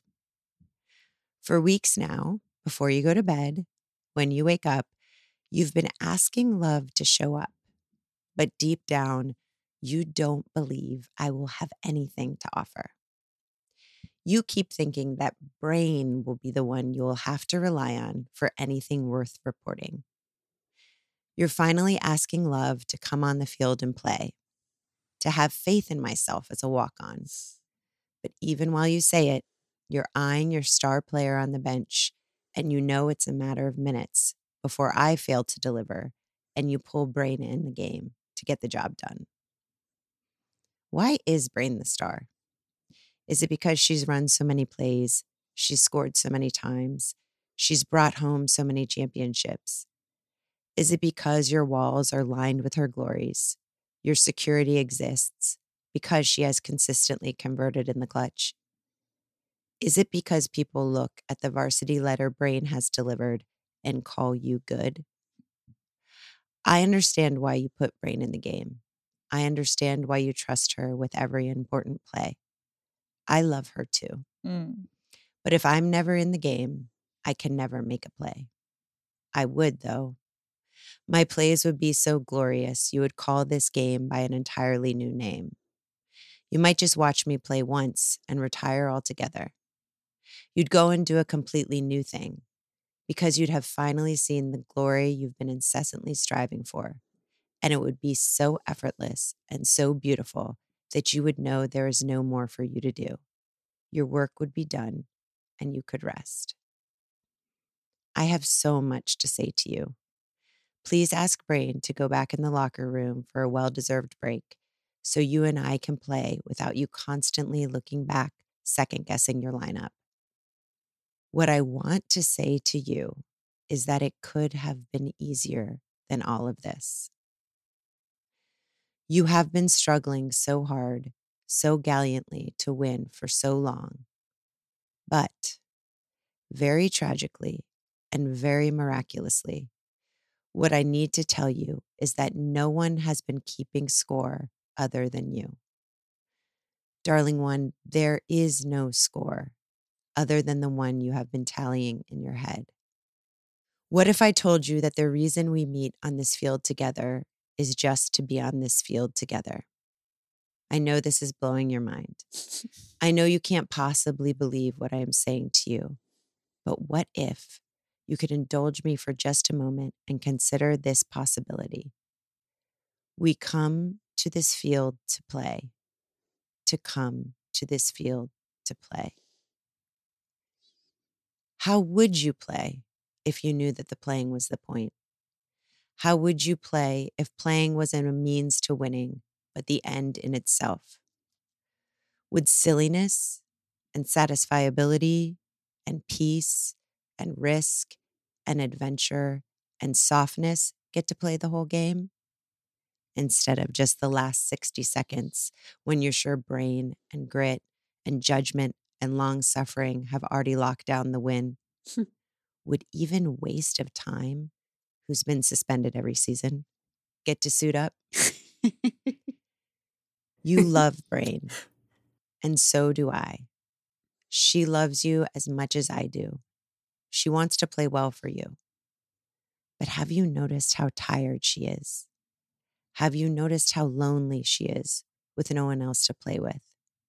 For weeks now, before you go to bed, when you wake up, you've been asking love to show up. But deep down, you don't believe I will have anything to offer. You keep thinking that Brain will be the one you'll have to rely on for anything worth reporting. You're finally asking love to come on the field and play, to have faith in myself as a walk-on. But even while you say it, you're eyeing your star player on the bench, and you know it's a matter of minutes before I fail to deliver and you pull Brain in the game to get the job done. Why is Brain the star? Is it because she's run so many plays, she's scored so many times, she's brought home so many championships? Is it because your walls are lined with her glories, your security exists because she has consistently converted in the clutch? Is it because people look at the varsity letter Brain has delivered and call you good? I understand why you put Brain in the game. I understand why you trust her with every important play. I love her too. Mm. But if I'm never in the game, I can never make a play. I would, though. My plays would be so glorious, you would call this game by an entirely new name. You might just watch me play once and retire altogether. You'd go and do a completely new thing because you'd have finally seen the glory you've been incessantly striving for, and it would be so effortless and so beautiful that you would know there is no more for you to do. Your work would be done, and you could rest. I have so much to say to you. Please ask Brain to go back in the locker room for a well-deserved break so you and I can play without you constantly looking back, second-guessing your lineup. What I want to say to you is that it could have been easier than all of this. You have been struggling so hard, so gallantly to win for so long. But, very tragically and very miraculously, what I need to tell you is that no one has been keeping score other than you. Darling one, there is no score other than the one you have been tallying in your head. What if I told you that the reason we meet on this field together is just to be on this field together? I know this is blowing your mind. I know you can't possibly believe what I am saying to you, but what if you could indulge me for just a moment and consider this possibility? We come to this field to play, to come to this field to play. How would you play if you knew that the playing was the point? How would you play if playing wasn't a means to winning, but the end in itself? Would silliness and satisfiability and peace and risk and adventure and softness get to play the whole game? instead of just the last sixty seconds when your sure brain and grit and judgment and long suffering have already locked down the win? Would even waste of time, who's been suspended every season, get to suit up? You love Brain, and so do I. She loves you as much as I do. She wants to play well for you. But have you noticed how tired she is? Have you noticed how lonely she is with no one else to play with?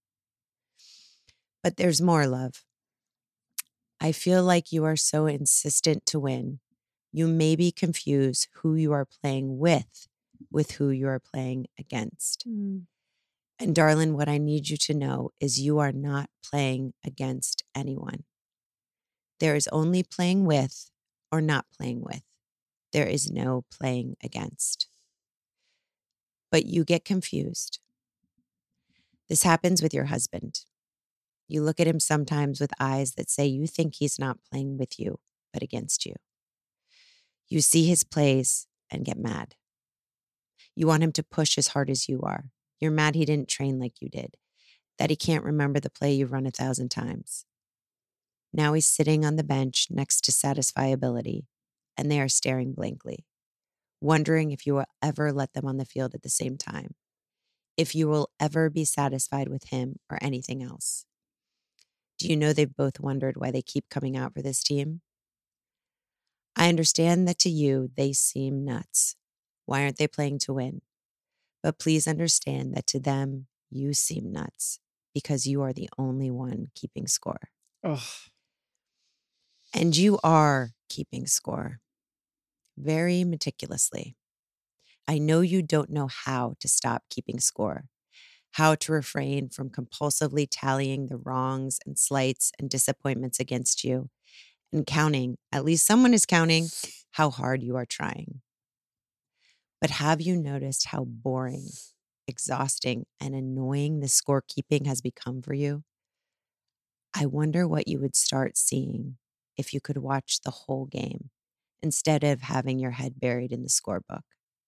But there's more, love. I feel like you are so insistent to win, you maybe confuse who you are playing with with who you are playing against. Mm. And darling, what I need you to know is you are not playing against anyone. There is only playing with or not playing with. There is no playing against. But you get confused. This happens with your husband. You look at him sometimes with eyes that say you think he's not playing with you, but against you. You see his plays and get mad. You want him to push as hard as you are. You're mad he didn't train like you did, that he can't remember the play you've run a thousand times. Now he's sitting on the bench next to satisfiability, and they are staring blankly, wondering if you will ever let them on the field at the same time, if you will ever be satisfied with him or anything else. Do you know they've both wondered why they keep coming out for this team? I understand that to you, they seem nuts. Why aren't they playing to win? But please understand that to them, you seem nuts because you are the only one keeping score. Oh. And you are keeping score very meticulously. I know you don't know how to stop keeping score, how to refrain from compulsively tallying the wrongs and slights and disappointments against you and counting, at least someone is counting, how hard you are trying. But have you noticed how boring, exhausting, and annoying the scorekeeping has become for you? I wonder what you would start seeing if you could watch the whole game instead of having your head buried in the scorebook.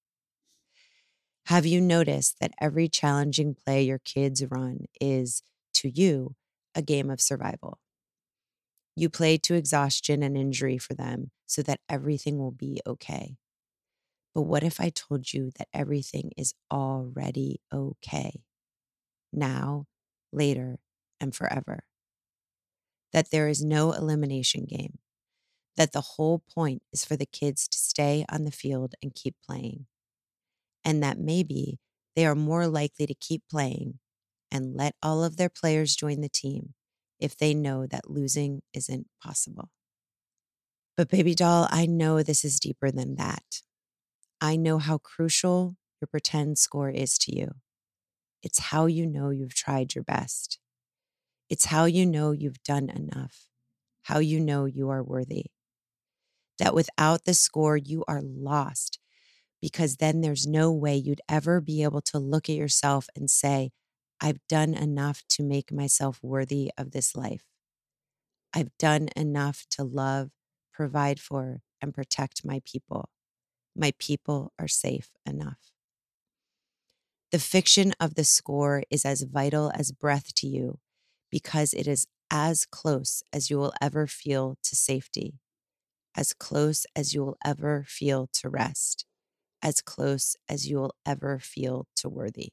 Have you noticed that every challenging play your kids run is, to you, a game of survival? You play to exhaustion and injury for them so that everything will be okay. But what if I told you that everything is already okay? Now, later, and forever. That there is no elimination game. That the whole point is for the kids to stay on the field and keep playing. And that maybe they are more likely to keep playing and let all of their players join the team if they know that losing isn't possible. But baby doll, I know this is deeper than that. I know how crucial your pretend score is to you. It's how you know you've tried your best. It's how you know you've done enough, how you know you are worthy. That without the score, you are lost, because then there's no way you'd ever be able to look at yourself and say, I've done enough to make myself worthy of this life. I've done enough to love, provide for, and protect my people. My people are safe enough. The fiction of the score is as vital as breath to you because it is as close as you will ever feel to safety, as close as you will ever feel to rest, as close as you will ever feel to worthy.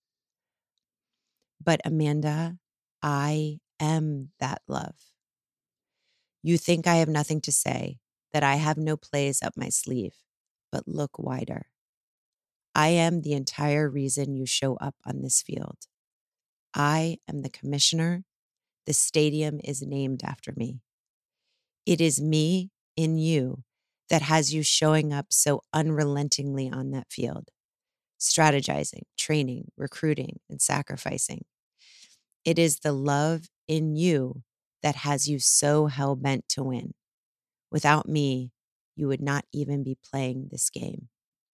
But Amanda, I am that love. You think I have nothing to say, that I have no plays up my sleeve, but look wider. I am the entire reason you show up on this field. I am the commissioner. The stadium is named after me. It is me in you that has you showing up so unrelentingly on that field, strategizing, training, recruiting, and sacrificing. It is the love in you that has you so hell-bent to win. Without me, you would not even be playing this game.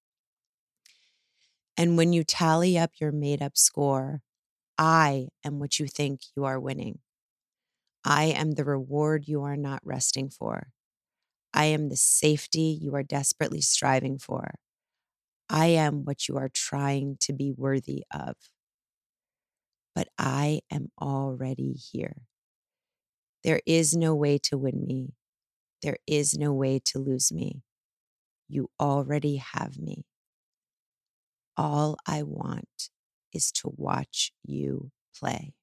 And when you tally up your made-up score, I am what you think you are winning. I am the reward you are not resting for. I am the safety you are desperately striving for. I am what you are trying to be worthy of. But I am already here. There is no way to win me. There is no way to lose me. You already have me. All I want is to watch you play.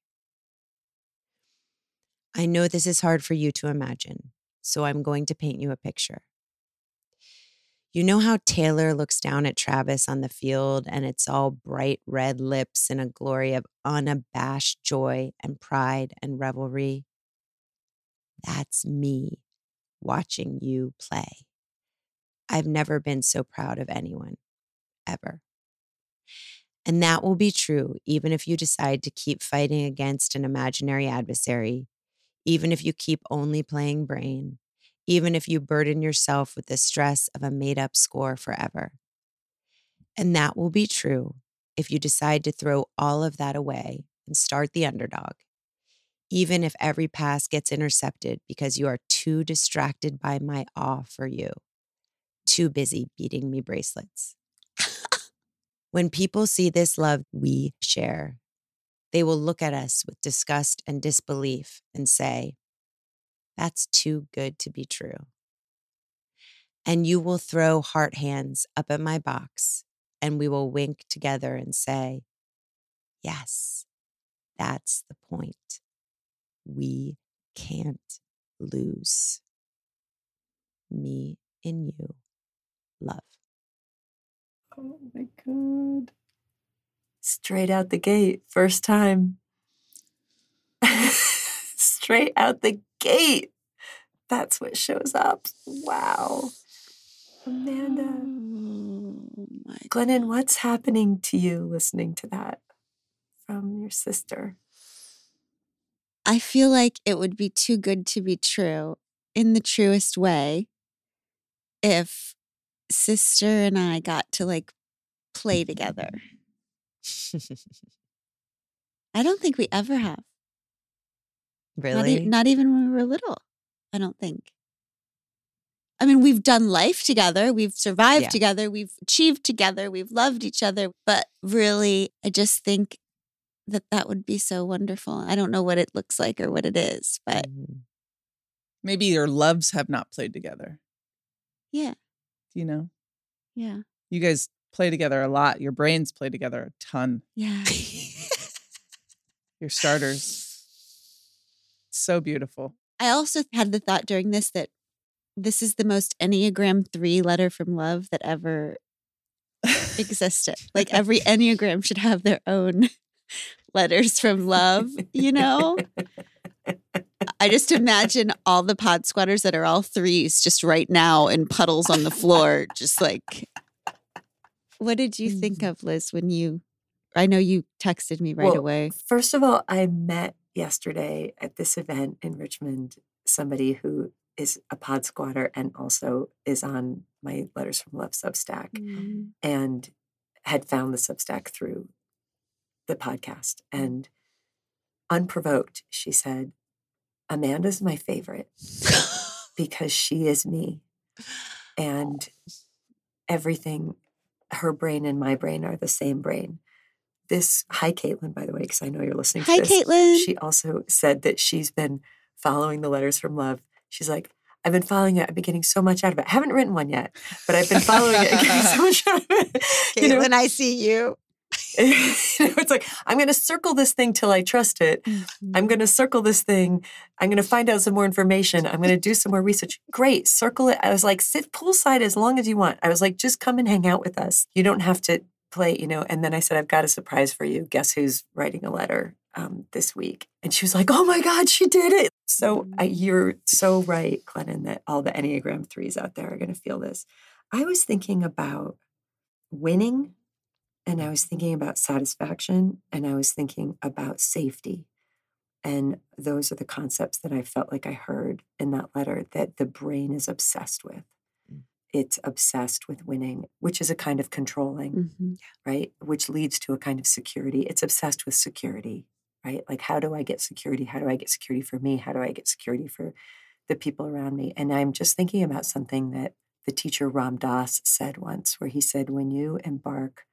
I know this is hard for you to imagine, so I'm going to paint you a picture. You know how Taylor looks down at Travis on the field and it's all bright red lips in a glory of unabashed joy and pride and revelry? That's me watching you play. I've never been so proud of anyone, ever. And that will be true even if you decide to keep fighting against an imaginary adversary, even if you keep only playing brain, even if you burden yourself with the stress of a made-up score forever. And that will be true if you decide to throw all of that away and start the underdog, even if every pass gets intercepted because you are too distracted by my awe for you, too busy beating me bracelets. When people see this love we share, they will look at us with disgust and disbelief and say, that's too good to be true. And you will throw heart hands up at my box and we will wink together and say, yes, that's the point. We can't lose. Me and you, love. Oh my God. Straight out the gate, first time. Straight out the gate. That's what shows up. Wow. Amanda. Oh, my Glennon, what's happening to you listening to that from your sister? I feel like it would be too good to be true in the truest way if sister and I got to like play together. I don't think we ever have. Not, Really? e- not even when we were little. I don't think. I mean, we've done life together. We've survived Yeah. together. We've achieved together. We've loved each other. But really, I just think that that would be so wonderful. I don't know what it looks like or what it is, but Mhm. Maybe your loves have not played together. yeah, You know, yeah, you guys play together a lot. Your brains play together a ton. yeah. Your starters. So beautiful. I also had the thought during this that this is the most Enneagram three letter from love that ever existed. Like every Enneagram should have their own letters from love, you know? I just imagine all the pod squatters that are all threes just right now in puddles on the floor, just like, what did you think of, Liz, when you, I know you texted me right Well, away. First of all, I met yesterday at this event in Richmond somebody who is a pod squatter and also is on my Letters from Love Substack Mm. and had found the Substack through the podcast. And unprovoked, she said, Amanda's my favorite because she is me. And everything, her brain and my brain are the same brain. This, hi, Caitlin, by the way, because I know you're listening Hi, to this. Caitlin. She also said that she's been following the Letters from Love. She's like, I've been following it. I've been getting so much out of it. I haven't written one yet, but I've been following it and getting so much out of it. You know? Caitlin, I see you. You know, it's like, I'm going to circle this thing till I trust it. Mm-hmm. I'm going to circle this thing. I'm going to find out some more information. I'm going to do some more research. Great, circle it. I was like, sit poolside as long as you want. I was like, just come and hang out with us. You don't have to play, you know. And then I said, I've got a surprise for you. Guess who's writing a letter um, this week? And she was like, oh my God, she did it. So I, you're so right, Glennon, that all the Enneagram threes out there are going to feel this. I was thinking about winning. And I was thinking about satisfaction, and I was thinking about safety. And those are the concepts that I felt like I heard in that letter that the brain is obsessed with. It's obsessed with winning, which is a kind of controlling, Mm-hmm. right? Which leads to a kind of security. It's obsessed with security, right? Like, how do I get security? How do I get security for me? How do I get security for the people around me? And I'm just thinking about something that the teacher Ram Dass said once, where he said, when you embark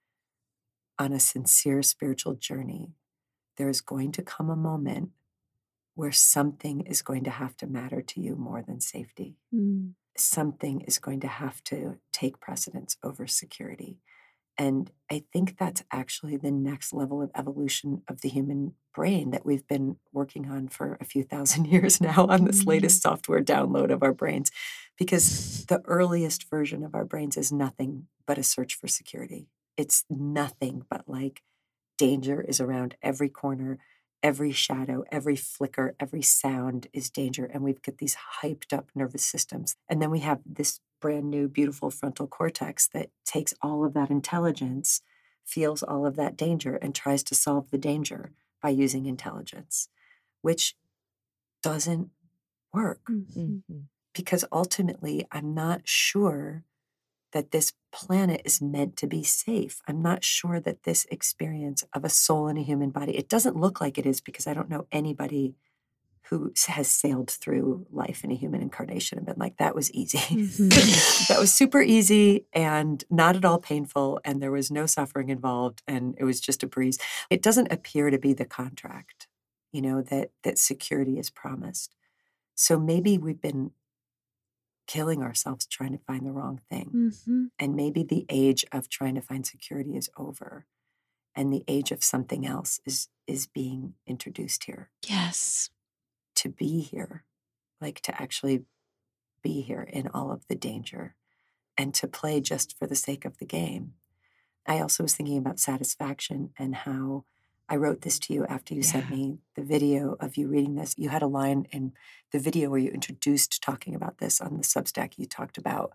on a sincere spiritual journey, there is going to come a moment where something is going to have to matter to you more than safety. Mm. Something is going to have to take precedence over security. And I think that's actually the next level of evolution of the human brain that we've been working on for a few thousand years now on this latest software download of our brains. Because the earliest version of our brains is nothing but a search for security. It's nothing but like danger is around every corner, every shadow, every flicker, every sound is danger. And we've got these hyped up nervous systems. And then we have this brand new, beautiful frontal cortex that takes all of that intelligence, feels all of that danger, and tries to solve the danger by using intelligence, which doesn't work. Mm-hmm. Because ultimately, I'm not sure that this planet is meant to be safe. I'm not sure that this experience of a soul in a human body, it doesn't look like it is, because I don't know anybody who has sailed through life in a human incarnation and been like, that was easy. Mm-hmm. That was super easy and not at all painful, and there was no suffering involved, and it was just a breeze. It doesn't appear to be the contract, you know, that that security is promised. So maybe we've been killing ourselves trying to find the wrong thing. Mm-hmm. And maybe the age of trying to find security is over, and the age of something else is is being introduced here. Yes. To be here, like to actually be here in all of the danger, and to play just for the sake of the game. I also was thinking about satisfaction and how I wrote this to you after you Yeah. sent me the video of you reading this. You had a line in the video where you introduced talking about this on the Substack. You talked about,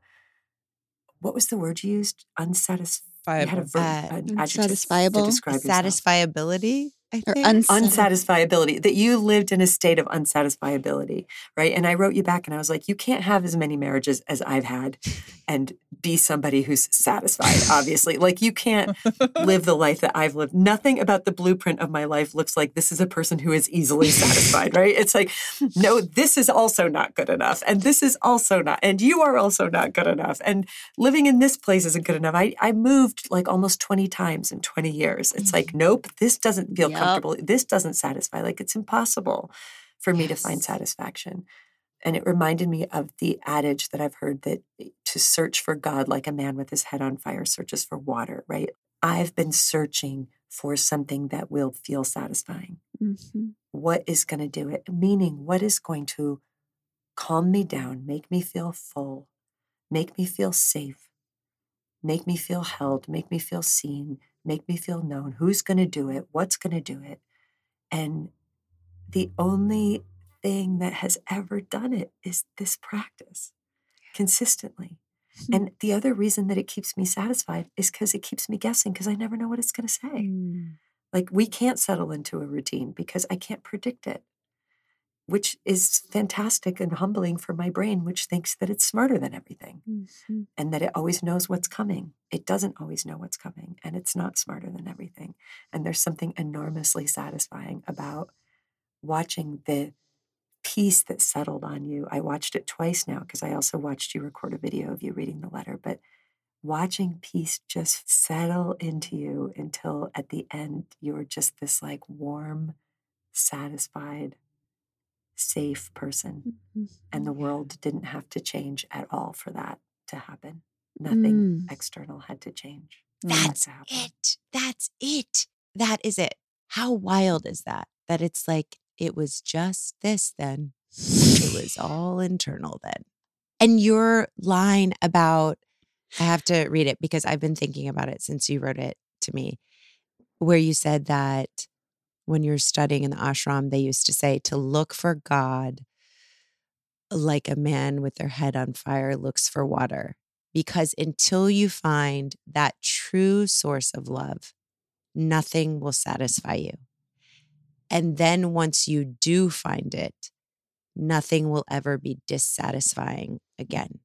what was the word you used? Unsatisfied. You had a Viable. verb, Uh, an adjective to unsatisfiable? describe yourself. Satisfiability, I Or think. uns- Unsatisfiability, that you lived in a state of unsatisfiability, right? And I wrote you back and I was like, you can't have as many marriages as I've had and be somebody who's satisfied, obviously. Like, you can't live the life that I've lived. Nothing about the blueprint of my life looks like this is a person who is easily satisfied, right? It's like, no, this is also not good enough. And this is also not, and you are also not good enough. And living in this place isn't good enough. I, I moved like almost twenty times in twenty years. It's like, nope, this doesn't feel Yep. comfortable. This doesn't satisfy. Like, it's impossible for me to find Yes. satisfaction. And it reminded me of the adage that I've heard, that to search for God like a man with his head on fire searches for water, right? I've been searching for something that will feel satisfying. Mm-hmm. What is going to do it? Meaning, what is going to calm me down, make me feel full, make me feel safe, make me feel held, make me feel seen, make me feel known. Who's going to do it? What's going to do it? And the only thing that has ever done it is this practice consistently. Hmm. And the other reason that it keeps me satisfied is because it keeps me guessing, because I never know what it's going to say. Mm. Like, we can't settle into a routine because I can't predict it, which is fantastic and humbling for my brain, which thinks that it's smarter than everything Mm-hmm. and that it always knows what's coming. It doesn't always know what's coming, and it's not smarter than everything. And there's something enormously satisfying about watching the peace that settled on you. I watched it twice now because I also watched you record a video of you reading the letter, but watching peace just settle into you until at the end, you're just this like warm, satisfied, safe person. Mm-hmm. And the world didn't have to change at all for that to happen. Nothing Mm. external had to change. That's to happen. it. That's it. That is it. How wild is that? That it's like, it was just this then. It was all internal then. And your line about, I have to read it because I've been thinking about it since you wrote it to me, where you said that when you're studying in the ashram, they used to say to look for God like a man with their head on fire looks for water. Because until you find that true source of love, nothing will satisfy you. And then once you do find it, nothing will ever be dissatisfying again.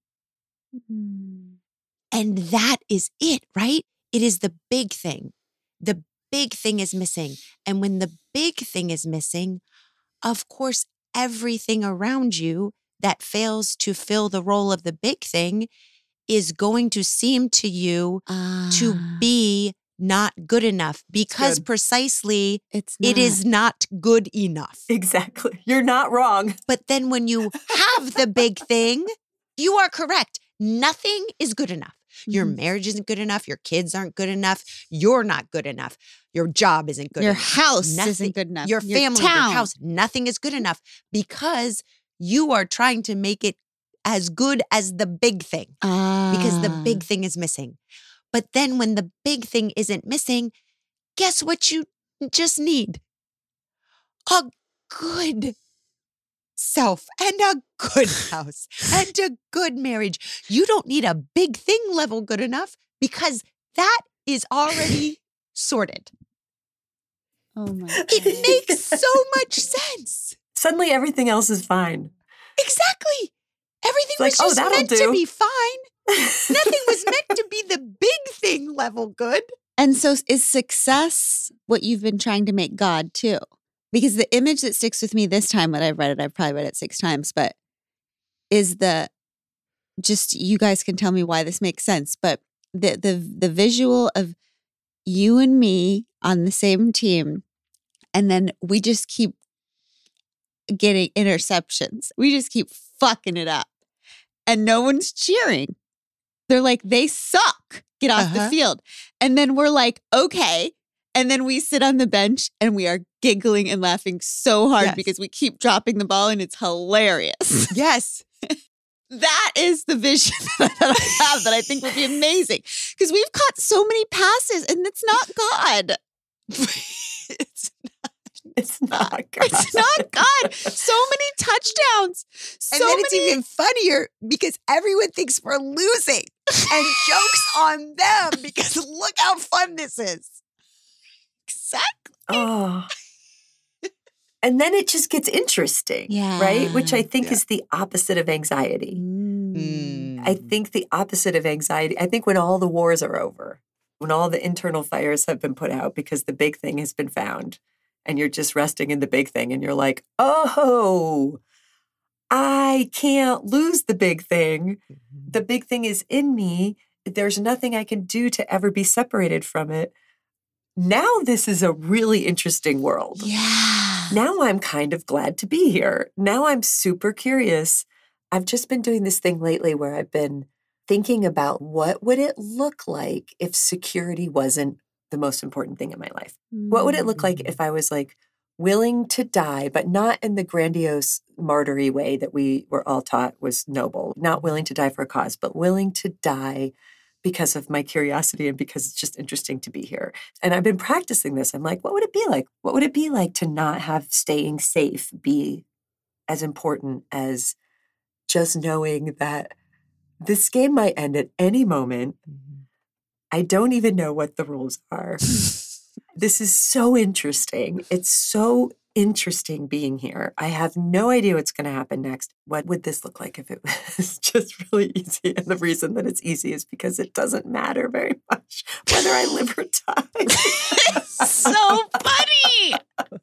Mm. And that is it, right? It is the big thing. The big thing is missing. And when the big thing is missing, of course, everything around you that fails to fill the role of the big thing is going to seem to you Ah, to be not good enough because good. precisely it's it not. is not good enough. Exactly. You're not wrong. But then when you have the big thing, you are correct. Nothing is good enough. Your Mhm. marriage isn't good enough. Your kids aren't good enough. You're not good enough. Your job isn't good Your enough. house Nothing- isn't good enough. Your family, your town. house, nothing is good enough because you are trying to make it as good as the big thing because the Ah. big thing is missing. But then when the big thing isn't missing, guess what you just need? A good self and a good house and a good marriage. You don't need a big thing level good enough because that is already sorted. Oh my It God. makes so much sense. Suddenly everything else is fine. Exactly. Everything It's like, was oh, just that'll meant to do. be fine. Nothing was meant to be the big thing level good. And so is success what you've been trying to make God too? Because the image that sticks with me this time when I've read it, I've probably read it six times, but is the just you guys can tell me why this makes sense, but the the the visual of you and me on the same team, and then we just keep getting interceptions. We just keep fucking it up. And no one's cheering. They're like, they suck. Get off the Uh-huh. field. And then we're like, okay. And then we sit on the bench and we are giggling and laughing so hard Yes. because we keep dropping the ball and it's hilarious. Yes. That is the vision that I have that I think would be amazing. Because we've caught so many passes and it's not God. It's- It's not God. It's not God. So many touchdowns. So and then many. it's even funnier because everyone thinks we're losing and jokes on them because look how fun this is. Exactly. Oh. And then it just gets interesting, Yeah. right? Which I think Yeah. is the opposite of anxiety. Mm. I think the opposite of anxiety, I think when all the wars are over, when all the internal fires have been put out because the big thing has been found, and you're just resting in the big thing, and you're like, oh, I can't lose the big thing. The big thing is in me. There's nothing I can do to ever be separated from it. Now this is a really interesting world. Yeah. Now I'm kind of glad to be here. Now I'm super curious. I've just been doing this thing lately where I've been thinking about what would it look like if security wasn't the most important thing in my life? What would it look like if I was like willing to die, but not in the grandiose martyry way that we were all taught was noble, not willing to die for a cause, but willing to die because of my curiosity and because it's just interesting to be here. And I've been practicing this. I'm like, what would it be like? What would it be like to not have staying safe be as important as just knowing that this game might end at any moment? I don't even know what the rules are. This is so interesting. It's so interesting being here. I have no idea what's going to happen next. What would this look like if it was just really easy? And the reason that it's easy is because it doesn't matter very much whether I live or die. So funny.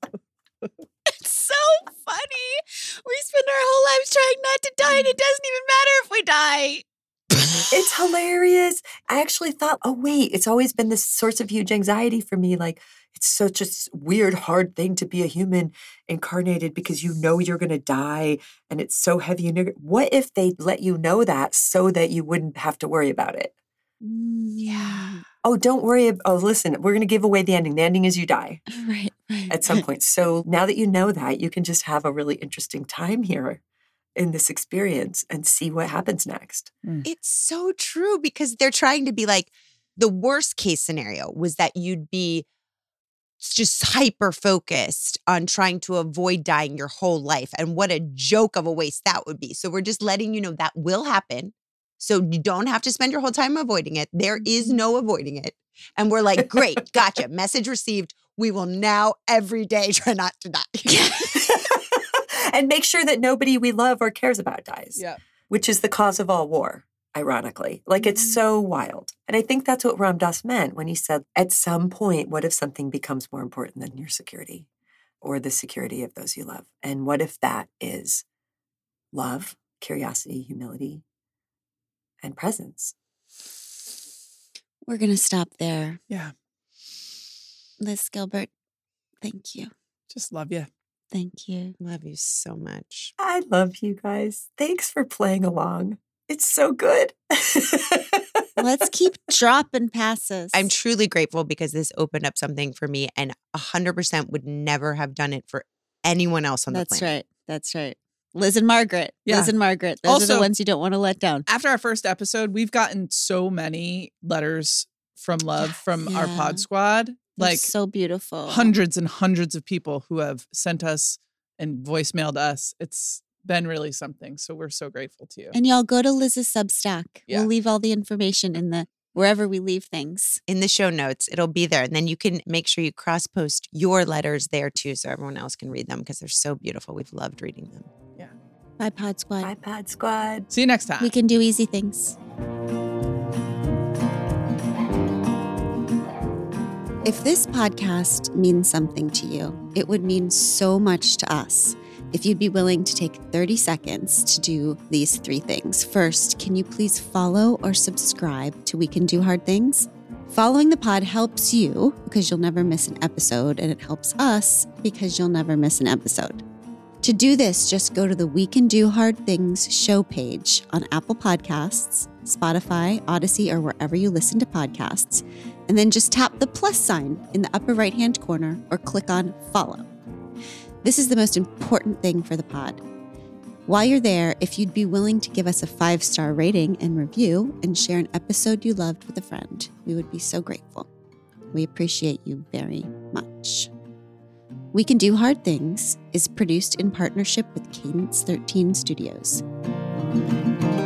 It's so funny. We spend our whole lives trying not to die, and it doesn't even matter if we die. It's hilarious. I actually thought, oh, wait, it's always been this source of huge anxiety for me. Like, it's such a s- weird, hard thing to be a human incarnated because you know you're going to die and it's so heavy. And you're- what if they let you know that so that you wouldn't have to worry about it? Yeah. Oh, don't worry. ab- Oh, listen, we're going to give away the ending. The ending is you die Right, right. at some point. So now that you know that, you can just have a really interesting time here in this experience and see what happens next. It's so true because they're trying to be like the worst case scenario was that you'd be just hyper focused on trying to avoid dying your whole life. And what a joke of a waste that would be. So we're just letting you know that will happen. So you don't have to spend your whole time avoiding it. There is no avoiding it. And we're like, great, gotcha. Message received. We will now every day try not to die. And make sure that nobody we love or cares about dies, Yeah. which is the cause of all war, ironically. Like, it's so wild. And I think that's what Ram Dass meant when he said, at some point, what if something becomes more important than your security or the security of those you love? And what if that is love, curiosity, humility, and presence. We're going to stop there. Yeah. Liz Gilbert, thank you. Just love you. Thank you. Love you so much. I love you guys. Thanks for playing along. It's so good. Let's keep dropping passes. I'm truly grateful because this opened up something for me and one hundred percent would never have done it for anyone else on the That's planet. right. That's right. Liz and Margaret. Yeah. Liz and Margaret. Those are Also- the ones you don't want to let down. After our first episode, we've gotten so many letters from love from our Yeah. pod squad. They're Like so beautiful. hundreds and hundreds of people who have sent us and voicemailed us. It's been really something. So we're so grateful to you. And y'all go to Liz's Substack. Yeah. We'll leave all the information in the wherever we leave things. In the show notes, it'll be there. And then you can make sure you cross post your letters there too so everyone else can read them because they're so beautiful. We've loved reading them. Bye, Pod Squad. Bye, Pod Squad. See you next time. We can do easy things. If this podcast means something to you, it would mean so much to us if you'd be willing to take thirty seconds to do these three things. First, can you please follow or subscribe to We Can Do Hard Things? Following the pod helps you because you'll never miss an episode, and it helps us because you'll never miss an episode. To do this, just go to the We Can Do Hard Things show page on Apple Podcasts, Spotify, Odyssey, or wherever you listen to podcasts, and then just tap the plus sign in the upper right-hand corner or click on follow. This is the most important thing for the pod. While you're there, if you'd be willing to give us a five-star rating and review and share an episode you loved with a friend, we would be so grateful. We appreciate you very much. We Can Do Hard Things is produced in partnership with Cadence thirteen Studios.